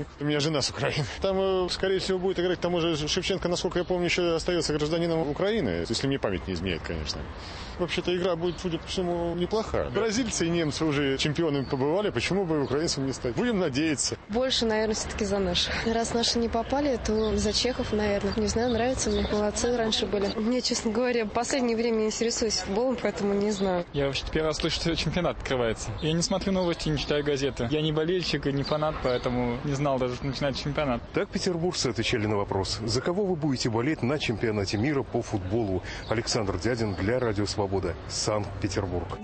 нет. У меня жена с Украины. Там, скорее всего, будет играть, к тому же Шевченко, насколько я помню, еще остается гражданином Украины, если мне память не изменяет, конечно. Вообще-то игра будет, судя по всему, неплохая. Бразильцы и немцы уже чемпионами побывали, почему бы украинцам не стать? Будем надеяться. Больше, наверное, все-таки за наших. Раз наши не попали, то за чехов, наверное. Не знаю, нравится мне. Молодцы раньше были. Мне, честно говоря, в последнее время не интересуюсь футболом, поэтому не знаю. Я вообще первый раз слышу, что чемпионат открывается. Я не смотрю новости, не читаю газеты. Я не болельщик и не фанат, поэтому не знал даже, что начинать чемпионат. Так петербуржцы отвечали на вопрос, за кого вы будете болеть на чемпионате мира по футболу. Александр Дядин для Радио Свобода, Санкт-Петербург.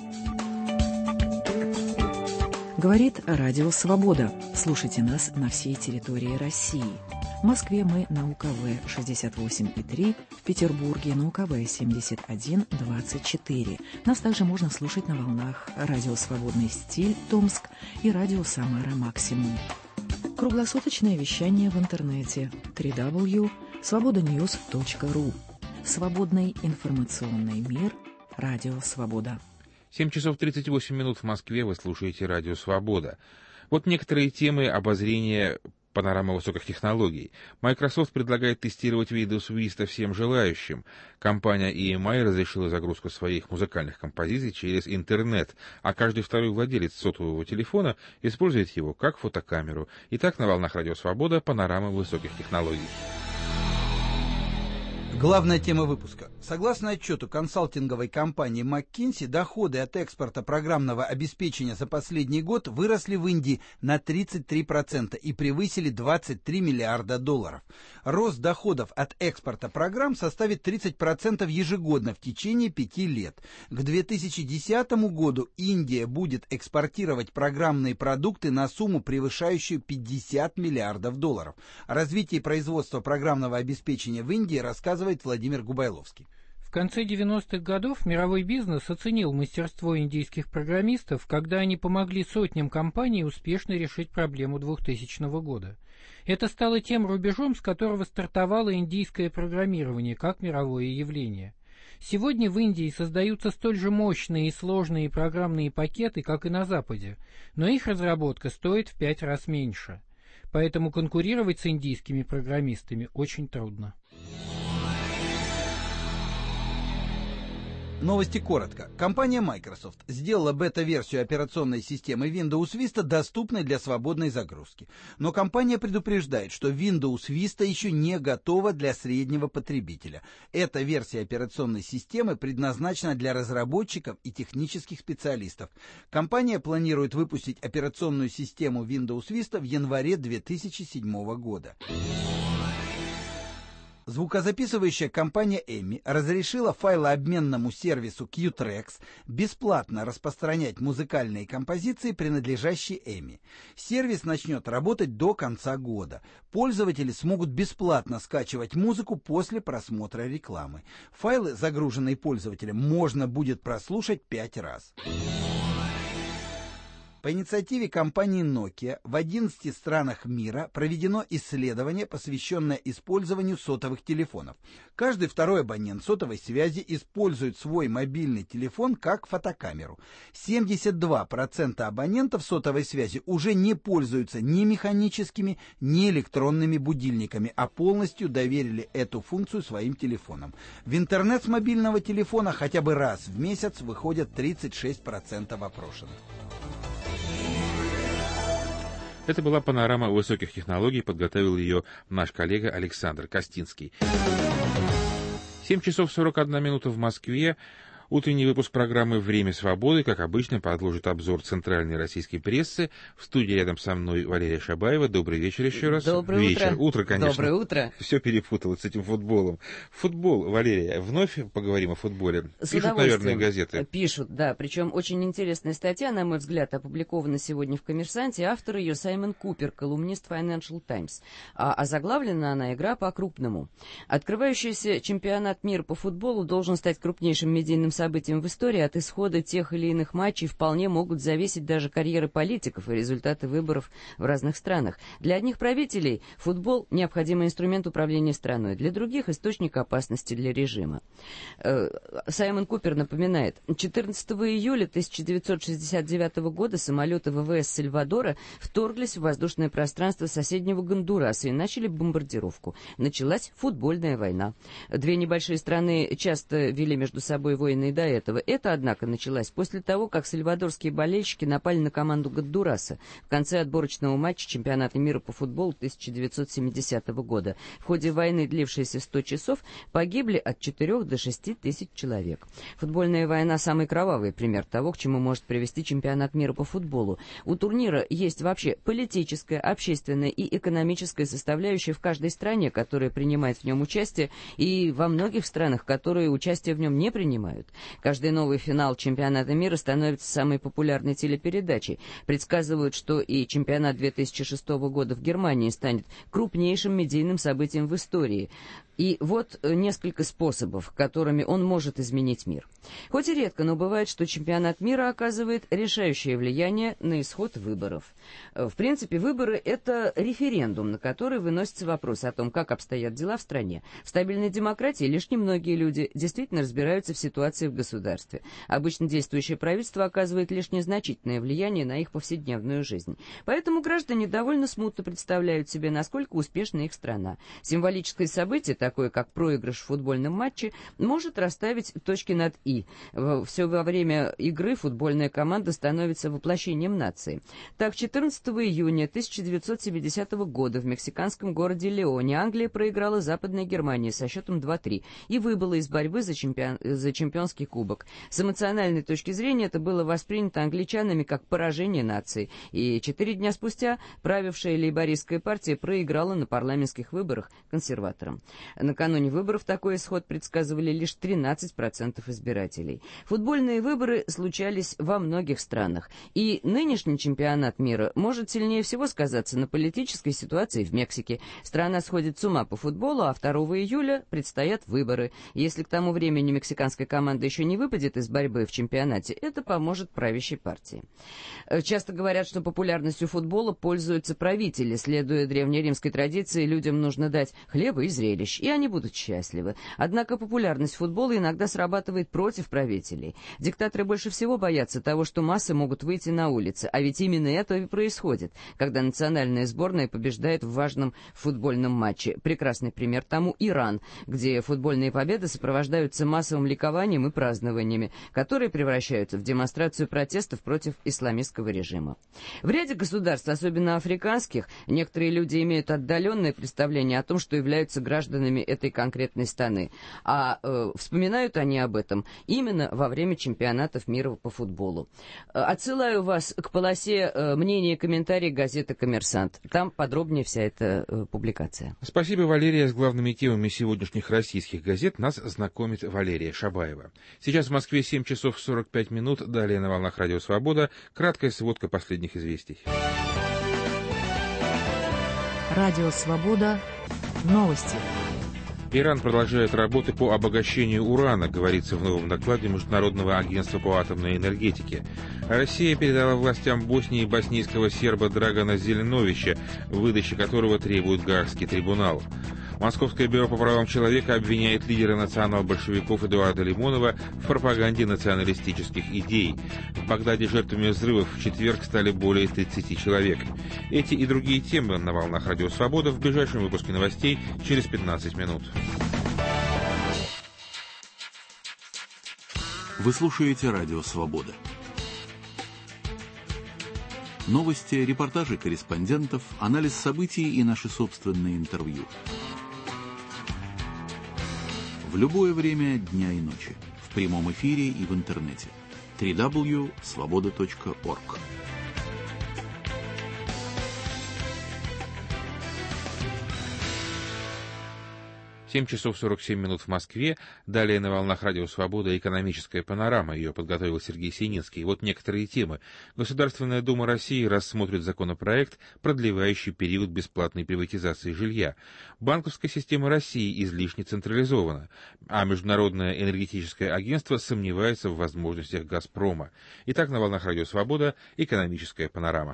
Говорит Радио Свобода. Слушайте нас на всей территории России. В Москве мы на У К В шестьдесят восемь и три, в Петербурге на У К В семьдесят один двадцать четыре. Нас также можно слушать на волнах Радио Свободный стиль Томск и Радио Самара Максимум. Круглосуточное вещание в интернете дабл ю дабл ю дабл ю точка свобода ньюс точка ру. Свободный информационный мир. Радио Свобода. семь часов тридцать восемь минут в Москве. Вы слушаете Радио Свобода. Вот некоторые темы обозрения панорама высоких технологий. Microsoft предлагает тестировать Windows Vista всем желающим. Компания и эм ай разрешила загрузку своих музыкальных композиций через интернет, а каждый второй владелец сотового телефона использует его как фотокамеру. Итак, на волнах Радио Свобода панорама высоких технологий. Главная тема выпуска. Согласно отчету консалтинговой компании McKinsey, доходы от экспорта программного обеспечения за последний год выросли в Индии на тридцать три процента и превысили двадцать три миллиарда долларов. Рост доходов от экспорта программ составит тридцать процентов ежегодно в течение пяти лет. К две тысячи десятому году Индия будет экспортировать программные продукты на сумму, превышающую пятьдесят миллиардов долларов. О развитии производства программного обеспечения в Индии рассказывает Владимир Губайловский. В конце девяностых годов мировой бизнес оценил мастерство индийских программистов, когда они помогли сотням компаний успешно решить проблему двухтысячного года. Это стало тем рубежом, с которого стартовало индийское программирование как мировое явление. Сегодня в Индии создаются столь же мощные и сложные программные пакеты, как и на Западе, но их разработка стоит в пять раз меньше. Поэтому конкурировать с индийскими программистами очень трудно. Новости коротко. Компания Microsoft сделала бета-версию операционной системы Windows Vista доступной для свободной загрузки. Но компания предупреждает, что Windows Vista еще не готова для среднего потребителя. Эта версия операционной системы предназначена для разработчиков и технических специалистов. Компания планирует выпустить операционную систему Windows Vista в январе две тысячи седьмого года. Звукозаписывающая компания Emmy разрешила файлообменному сервису Qtrax бесплатно распространять музыкальные композиции, принадлежащие Emmy. Сервис начнет работать до конца года. Пользователи смогут бесплатно скачивать музыку после просмотра рекламы. Файлы, загруженные пользователем, можно будет прослушать пять раз. По инициативе компании Nokia в одиннадцати странах мира проведено исследование, посвященное использованию сотовых телефонов. Каждый второй абонент сотовой связи использует свой мобильный телефон как фотокамеру. семьдесят два процента абонентов сотовой связи уже не пользуются ни механическими, ни электронными будильниками, а полностью доверили эту функцию своим телефонам. В интернет с мобильного телефона хотя бы раз в месяц выходят тридцать шесть процентов опрошенных. Это была панорама высоких технологий, подготовил ее наш коллега Александр Костинский. семь часов сорок одна минута в Москве. Утренний выпуск программы «Время свободы», как обычно, продолжит обзор центральной российской прессы. В студии рядом со мной Валерия Шабаева. Добрый вечер еще раз. Доброе вечер. утро. Утро, конечно. Доброе утро. Все перепуталось с этим футболом. Футбол, Валерия, вновь поговорим о футболе. С Пишут, наверное, газеты. Пишут, да. Причем очень интересная статья, на мой взгляд, опубликована сегодня в «Коммерсанте». Автор ее Саймон Купер, колумнист Financial Times. А озаглавлена она «Игра по-крупному». Открывающийся чемпионат мира по футболу должен стать крупнейшим медийным событием событиям в истории, от исхода тех или иных матчей вполне могут зависеть даже карьеры политиков и результаты выборов в разных странах. Для одних правителей футбол – необходимый инструмент управления страной, для других – источник опасности для режима. Саймон Купер напоминает, четырнадцатого июля тысяча девятьсот шестьдесят девятого года самолеты ВВС Сальвадора вторглись в воздушное пространство соседнего Гондураса и начали бомбардировку. Началась футбольная война. Две небольшие страны часто вели между собой войны и до этого. Это, однако, началось после того, как сальвадорские болельщики напали на команду Гондураса в конце отборочного матча чемпионата мира по футболу тысяча девятьсот семидесятого года. В ходе войны, длившейся сто часов, погибли от четырёх до шести тысяч человек. Футбольная война – самый кровавый пример того, к чему может привести чемпионат мира по футболу. У турнира есть вообще политическая, общественная и экономическая составляющая в каждой стране, которая принимает в нем участие, и во многих странах, которые участие в нем не принимают. Каждый новый финал чемпионата мира становится самой популярной телепередачей. Предсказывают, что и чемпионат две тысячи шестого года в Германии станет крупнейшим медийным событием в истории. И вот несколько способов, которыми он может изменить мир. Хоть и редко, но бывает, что чемпионат мира оказывает решающее влияние на исход выборов. В принципе, выборы – это референдум, на который выносится вопрос о том, как обстоят дела в стране. В стабильной демократии лишь немногие люди действительно разбираются в ситуации в государстве. Обычно действующее правительство оказывает лишь незначительное влияние на их повседневную жизнь. Поэтому граждане довольно смутно представляют себе, насколько успешна их страна. Символическое событие, такое как проигрыш в футбольном матче, может расставить точки над «и». Все во время игры футбольная команда становится воплощением нации. Так, четырнадцатого июня тысяча девятьсот семидесятого года в мексиканском городе Леоне Англия проиграла Западной Германии со счетом два-три и выбыла из борьбы за, чемпион... за чемпионский кубок. С эмоциональной точки зрения это было воспринято англичанами как поражение нации, и четыре дня спустя правившая лейбористская партия проиграла на парламентских выборах консерваторам. Накануне выборов такой исход предсказывали лишь тринадцать процентов избирателей. Футбольные выборы случались во многих странах, и нынешний чемпионат мира может сильнее всего сказаться на политической ситуации в Мексике. Страна сходит с ума по футболу, а второго июля предстоят выборы. Если к тому времени мексиканская команда еще не выпадет из борьбы в чемпионате, это поможет правящей партии. Часто говорят, что популярностью футбола пользуются правители. Следуя древнеримской традиции, людям нужно дать хлеба и зрелищ, и они будут счастливы. Однако популярность футбола иногда срабатывает против правителей. Диктаторы больше всего боятся того, что массы могут выйти на улицы, а ведь именно это и происходит, когда национальная сборная побеждает в важном футбольном матче. Прекрасный пример тому Иран, где футбольные победы сопровождаются массовым ликованием и празднованиями, которые превращаются в демонстрацию протестов против исламистского режима. В ряде государств, особенно африканских, некоторые люди имеют отдаленное представление о том, что являются гражданами этой конкретной страны, а э, вспоминают они об этом именно во время чемпионатов мира по футболу. Отсылаю вас к полосе э, мнения и комментарий газеты «Коммерсант». Там подробнее вся эта э, публикация. Спасибо, Валерия. С главными темами сегодняшних российских газет нас знакомит Валерия Шабаева. Сейчас в Москве семь часов сорок пять минут. Далее на волнах Радио Свобода краткая сводка последних известий. Радио Свобода. Новости. Иран продолжает работы по обогащению урана, говорится в новом докладе Международного агентства по атомной энергетике. Россия передала властям Боснии боснийского серба Драгана Зеленовича, выдачи которого требует Гаагский трибунал. Московское бюро по правам человека обвиняет лидера национал-большевиков Эдуарда Лимонова в пропаганде националистических идей. В Багдаде жертвами взрывов в четверг стали более тридцати человек. Эти и другие темы на волнах Радио Свобода в ближайшем выпуске новостей через пятнадцать минут. Вы слушаете Радио Свобода. Новости, репортажи корреспондентов, анализ событий и наши собственные интервью. В любое время дня и ночи, в прямом эфире и в интернете. дабл ю дабл ю дабл ю точка свобода точка орг. семь часов сорок семь минут в Москве. Далее на волнах Радио Свобода экономическая панорама. Ее подготовил Сергей Сининский. Вот некоторые темы. Государственная Дума России рассмотрит законопроект, продлевающий период бесплатной приватизации жилья. Банковская система России излишне централизована, а Международное энергетическое агентство сомневается в возможностях «Газпрома». Итак, на волнах Радио Свобода экономическая панорама.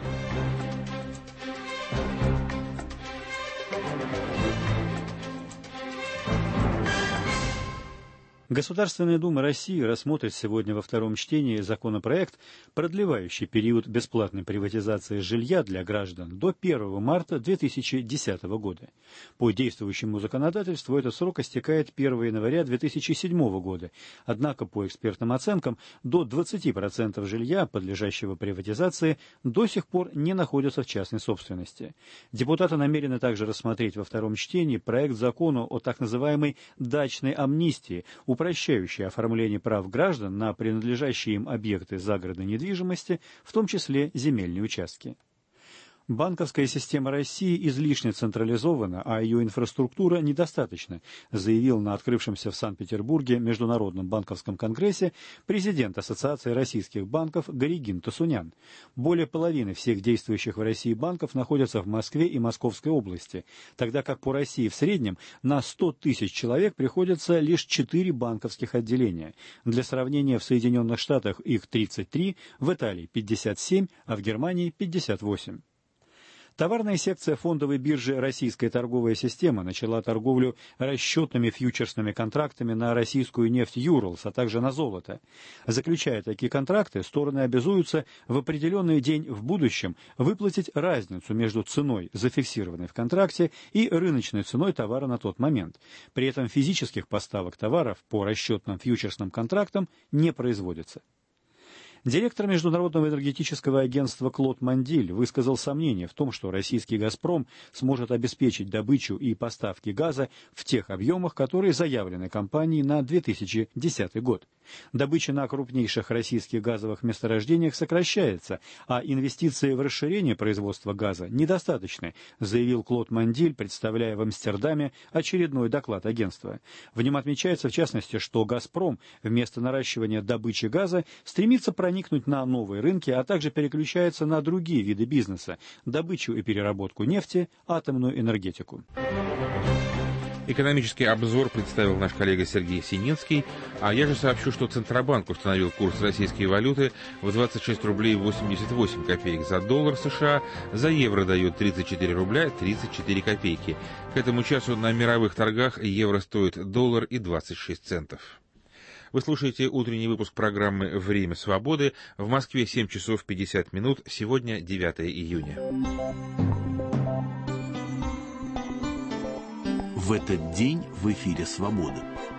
Государственная Дума России рассмотрит сегодня во втором чтении законопроект, продлевающий период бесплатной приватизации жилья для граждан до первого марта две тысячи десятого года. По действующему законодательству этот срок истекает первого января две тысячи седьмого года, однако по экспертным оценкам до двадцати процентов жилья, подлежащего приватизации, до сих пор не находятся в частной собственности. Депутаты намерены также рассмотреть во втором чтении проект закона о так называемой дачной амнистии, упрощающий оформление прав граждан на принадлежащие им объекты загородной недвижимости, в том числе земельные участки. Банковская система России излишне централизована, а ее инфраструктура недостаточна, заявил на открывшемся в Санкт-Петербурге Международном банковском конгрессе президент Ассоциации российских банков Горигин Тасунян. Более половины всех действующих в России банков находятся в Москве и Московской области, тогда как по России в среднем на сто тысяч человек приходится лишь четыре банковских отделения. Для сравнения, в Соединенных Штатах их тридцать три, в Италии пятьдесят семь, а в Германии пятьдесят восемь. Товарная секция фондовой биржи «Российская торговая система» начала торговлю расчетными фьючерсными контрактами на российскую нефть «Юралс», а также на золото. Заключая такие контракты, стороны обязуются в определенный день в будущем выплатить разницу между ценой, зафиксированной в контракте, и рыночной ценой товара на тот момент. При этом физических поставок товаров по расчетным фьючерсным контрактам не производится. Директор Международного энергетического агентства Клод Мандиль высказал сомнение в том, что российский «Газпром» сможет обеспечить добычу и поставки газа в тех объемах, которые заявлены компанией на две тысячи десятый год. Добыча на крупнейших российских газовых месторождениях сокращается, а инвестиции в расширение производства газа недостаточны, заявил Клод Мандиль, представляя в Амстердаме очередной доклад агентства. В нем отмечается, в частности, что «Газпром» вместо наращивания добычи газа стремится проникнуть проникнуть на новые рынки, а также переключается на другие виды бизнеса – добычу и переработку нефти, атомную энергетику. Экономический обзор представил наш коллега Сергей Сининский, а я же сообщу, что Центробанк установил курс российской валюты в двадцать шесть рублей восемьдесят восемь копеек за доллар США, за евро дает тридцать четыре рубля тридцать четыре копейки. К этому часу на мировых торгах евро стоит доллар и двадцать шесть центов. Вы слушаете утренний выпуск программы «Время свободы». В Москве семь часов пятьдесят минут. Сегодня девятое июня. В этот день в эфире «Свободы».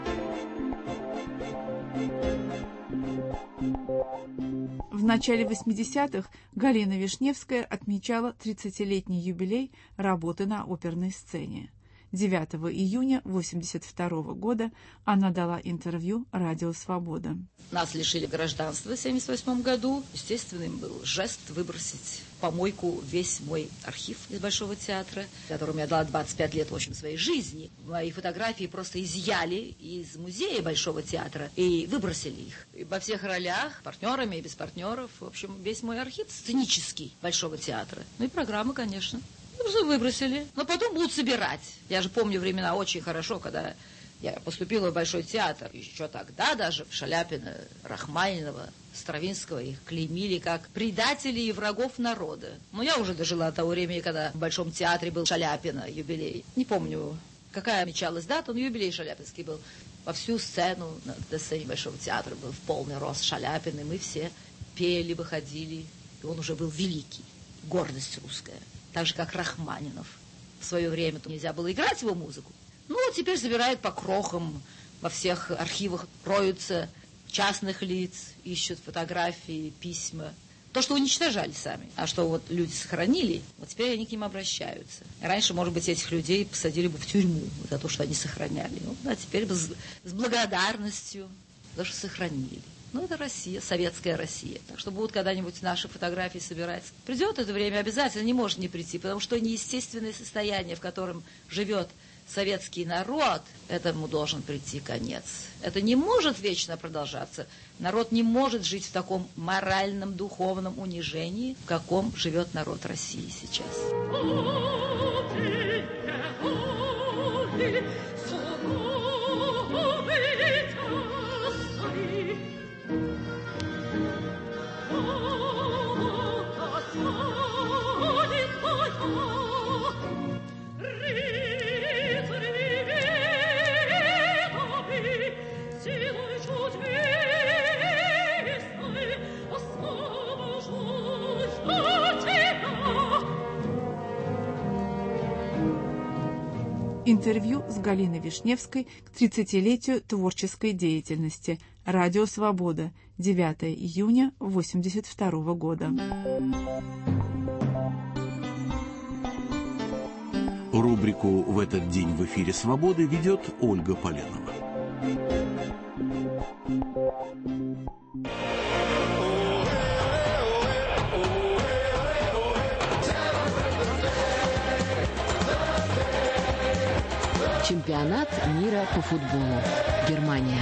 В начале восьмидесятых Галина Вишневская отмечала тридцатилетний юбилей работы на оперной сцене. девятого июня тысяча девятьсот восемьдесят второго года она дала интервью «Радио Свобода». Нас лишили гражданства в семьдесят восьмом году. Естественным был жест выбросить в помойку весь мой архив из Большого театра, которому я дала двадцать пять лет, в общем, своей жизни. Мои фотографии просто изъяли из музея Большого театра и выбросили их. И во всех ролях, партнерами и без партнеров. В общем, весь мой архив сценический Большого театра. Ну и программы, конечно. Выбросили, но потом будут собирать. Я же помню времена очень хорошо, когда я поступила в Большой театр. Еще тогда даже Шаляпина, Рахманинова, Стравинского их клеймили как предателей и врагов народа. Но я уже дожила до того времени, когда в Большом театре был Шаляпина юбилей. Не помню, какая отмечалась дата, но юбилей Шаляпинский был. Во всю сцену, на сцене Большого театра был в полный рост Шаляпин, и мы все пели, выходили. И он уже был великий, гордость русская. Так же, как Рахманинов. В свое время нельзя было играть его музыку. Ну, вот теперь собирают по крохам, во всех архивах роются частных лиц, ищут фотографии, письма. То, что уничтожали сами, а что вот люди сохранили, вот теперь они к ним обращаются. Раньше, может быть, этих людей посадили бы в тюрьму за то, что они сохраняли. Ну, а теперь с, с благодарностью за то, что сохранили. Ну, это Россия, советская Россия. Так что будут когда-нибудь наши фотографии собирать. Придет это время, обязательно не может не прийти, потому что неестественное состояние, в котором живет советский народ, этому должен прийти конец. Это не может вечно продолжаться. Народ не может жить в таком моральном, духовном унижении, в каком живет народ России сейчас. Интервью с Галиной Вишневской к тридцатилетию творческой деятельности. Радио «Свобода», девятого июня восемьдесят второго года. Рубрику «В этот день в эфире «Свободы» ведет Ольга Поленова. Чемпионат мира по футболу. Германия.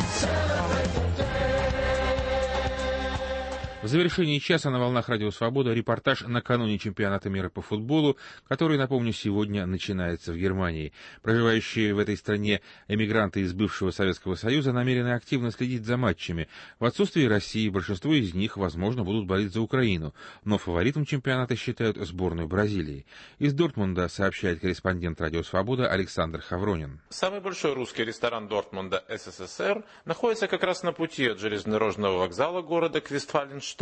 В завершении часа на волнах Радио Свобода репортаж накануне чемпионата мира по футболу, который, напомню, сегодня начинается в Германии. Проживающие в этой стране эмигранты из бывшего Советского Союза намерены активно следить за матчами. В отсутствии России большинство из них, возможно, будут болеть за Украину, но фаворитом чемпионата считают сборную Бразилии. Из Дортмунда сообщает корреспондент Радио Свобода Александр Хавронин. Самый большой русский ресторан Дортмунда СССР находится как раз на пути от железнодорожного вокзала города к Вестфаленштадион,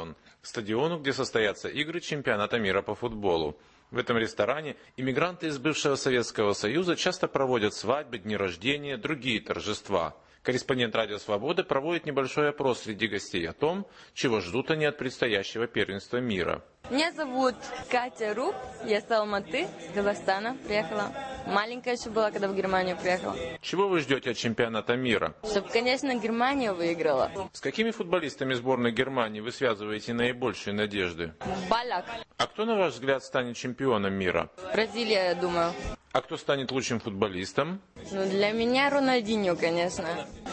к стадиону, где состоятся игры чемпионата мира по футболу. В этом ресторане иммигранты из бывшего Советского Союза часто проводят свадьбы, дни рождения, другие торжества. Корреспондент Радио Свободы проводит небольшой опрос среди гостей о том, чего ждут они от предстоящего первенства мира. Меня зовут Катя Руб, я с Алматы, с Казахстана приехала. Маленькая еще была, когда в Германию приехала. Чего вы ждете от чемпионата мира? Чтобы, конечно, Германия выиграла. С какими футболистами сборной Германии вы связываете наибольшие надежды? Баляк. А кто, на ваш взгляд, станет чемпионом мира? Бразилия, я думаю. А кто станет лучшим футболистом? Ну, для меня Рональдиньо, конечно.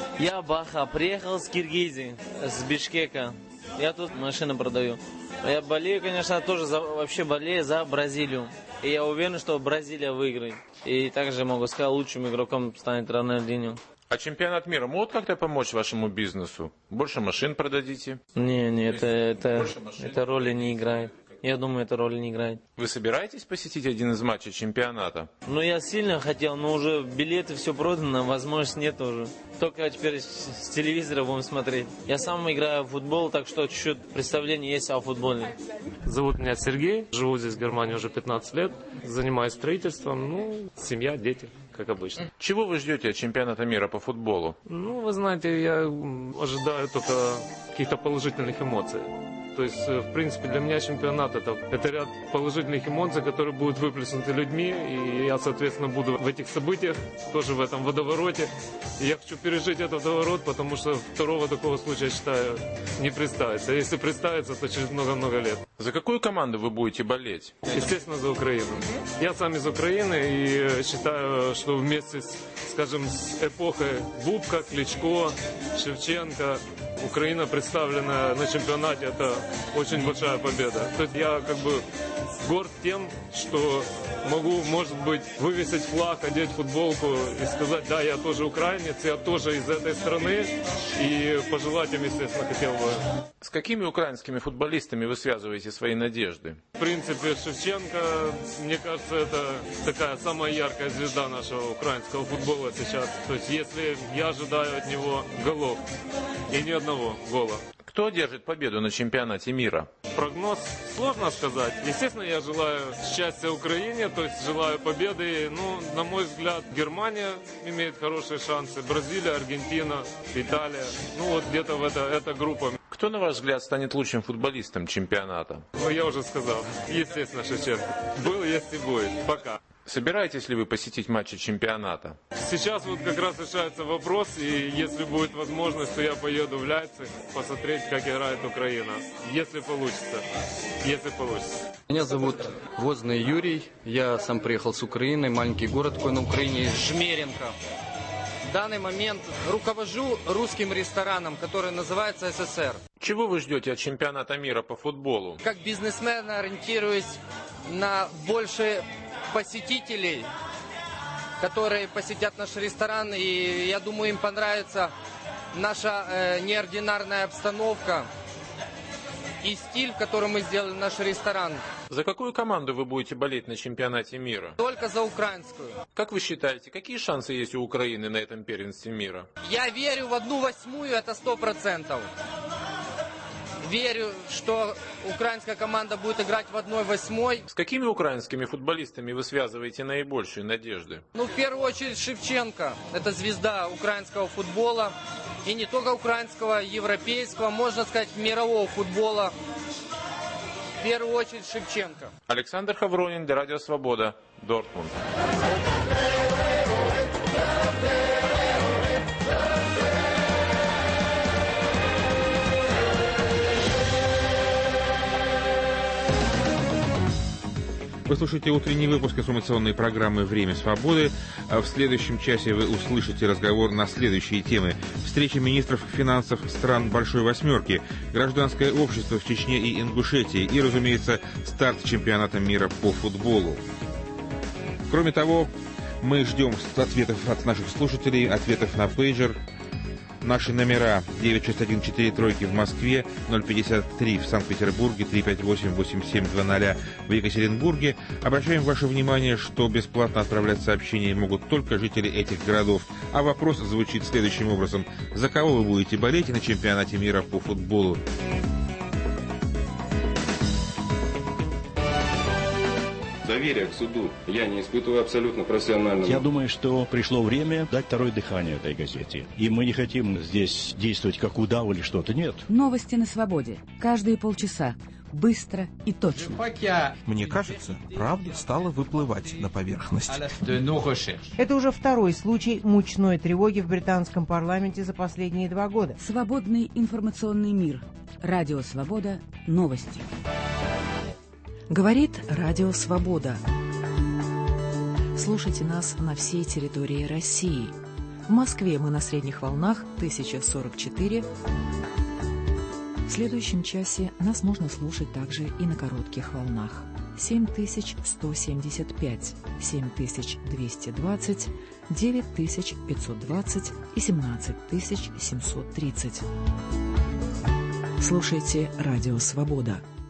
Я Баха, приехал с Киргизии, с Бишкека. Я тут машины продаю. Я болею, конечно, тоже за, вообще болею за Бразилию. И я уверен, что Бразилия выиграет. И также могу сказать, лучшим игроком станет Рональдиньо. А чемпионат мира может как-то помочь вашему бизнесу? Больше машин продадите? Не, не, это, это, это роли не играет. Я думаю, эта роль не играет. Вы собираетесь посетить один из матчей чемпионата? Ну, я сильно хотел, но уже билеты все продано, возможности нет уже. Только теперь с телевизора будем смотреть. Я сам играю в футбол, так что чуть-чуть представление есть о футболе. Зовут меня Сергей, живу здесь в Германии уже пятнадцать лет, занимаюсь строительством, ну, семья, дети, как обычно. Чего вы ждете от чемпионата мира по футболу? Ну, вы знаете, я ожидаю только каких-то положительных эмоций. То есть, в принципе, для меня чемпионат это, это ряд положительных эмоций, которые будут выплеснуты людьми, и я, соответственно, буду в этих событиях, тоже в этом водовороте. И я хочу пережить этот водоворот, потому что второго такого случая, я считаю, не представится. А если представится, то через много-много лет. За какую команду вы будете болеть? Естественно, за Украину. Я сам из Украины и считаю, что вместе, с, скажем, с эпохой Бубка, Кличко, Шевченко, Украина, представленная на чемпионате, это очень большая победа. То есть я как бы горд тем, что могу, может быть, вывесить флаг, одеть футболку и сказать, да, я тоже украинец, я тоже из этой страны, и пожелать им, естественно, хотел бы. С какими украинскими футболистами вы связываете свои надежды? В принципе, Шевченко, мне кажется, это такая самая яркая звезда нашего украинского футбола сейчас. То есть если я ожидаю от него голов, и ни одного гола. Кто одержит победу на чемпионате мира? Прогноз сложно сказать. Естественно, я желаю счастья Украине, то есть желаю победы. Ну, на мой взгляд, Германия имеет хорошие шансы, Бразилия, Аргентина, Италия. Ну, вот где-то в это, эта группа. Кто, на ваш взгляд, станет лучшим футболистом чемпионата? Ну, я уже сказал. Естественно, Шевченко. Был, есть и будет. Пока. Собираетесь ли вы посетить матчи чемпионата? Сейчас вот как раз решается вопрос, и если будет возможность, то я поеду в Лейпциг посмотреть, как играет Украина. Если получится. Если получится. Меня зовут Возный Юрий. Я сам приехал с Украины. Маленький город такой на Украине, Жмеренко. В данный момент руковожу русским рестораном, который называется эс эс эр. Чего вы ждете от чемпионата мира по футболу? Как бизнесмен ориентируюсь на больше посетителей, которые посетят наш ресторан, и я думаю, им понравится наша э, неординарная обстановка и стиль, в котором мы сделали наш ресторан. За какую команду вы будете болеть на чемпионате мира? Только за украинскую. Как вы считаете, какие шансы есть у Украины на этом первенстве мира? Я верю в одну восьмую, это сто процентов. Верю, что украинская команда будет играть в одной восьмой. С какими украинскими футболистами вы связываете наибольшие надежды? Ну, в первую очередь, Шевченко. Это звезда украинского футбола. И не только украинского, европейского, можно сказать, мирового футбола. В первую очередь, Шевченко. Александр Хавронин для Радио Свобода, Дортмунд. Вы слушаете утренний выпуск информационной программы «Время свободы». В следующем часе вы услышите разговор на следующие темы. Встреча министров финансов стран Большой Восьмерки, гражданское общество в Чечне и Ингушетии и, разумеется, старт чемпионата мира по футболу. Кроме того, мы ждем ответов от наших слушателей, ответов на пейджер. Наши номера девять шесть один четыре тройки в Москве, ноль пятьдесят три в Санкт-Петербурге, три пять восемь восемь семь два ноль в Екатеринбурге. Обращаем ваше внимание, что бесплатно отправлять сообщения могут только жители этих городов. А вопрос звучит следующим образом. За кого вы будете болеть на чемпионате мира по футболу? Доверие к суду я не испытываю абсолютно профессионально. Я думаю, что пришло время дать второе дыхание этой газете. И мы не хотим здесь действовать как удав или что-то, нет. Новости на свободе. Каждые полчаса. Быстро и точно. Мне кажется, правда стала выплывать на поверхность. Это уже второй случай мучной тревоги в британском парламенте за последние два года. Свободный информационный мир. Радио Свобода. Новости. Говорит Радио Свобода. Слушайте нас на всей территории России. В Москве мы на средних волнах тысяча сорок четыре. В следующем часе нас можно слушать также и на коротких волнах. семь тысяч сто семьдесят пять, семь тысяч двести двадцать, девять тысяч пятьсот двадцать и семнадцать тысяч семьсот тридцать. Слушайте Радио Свобода.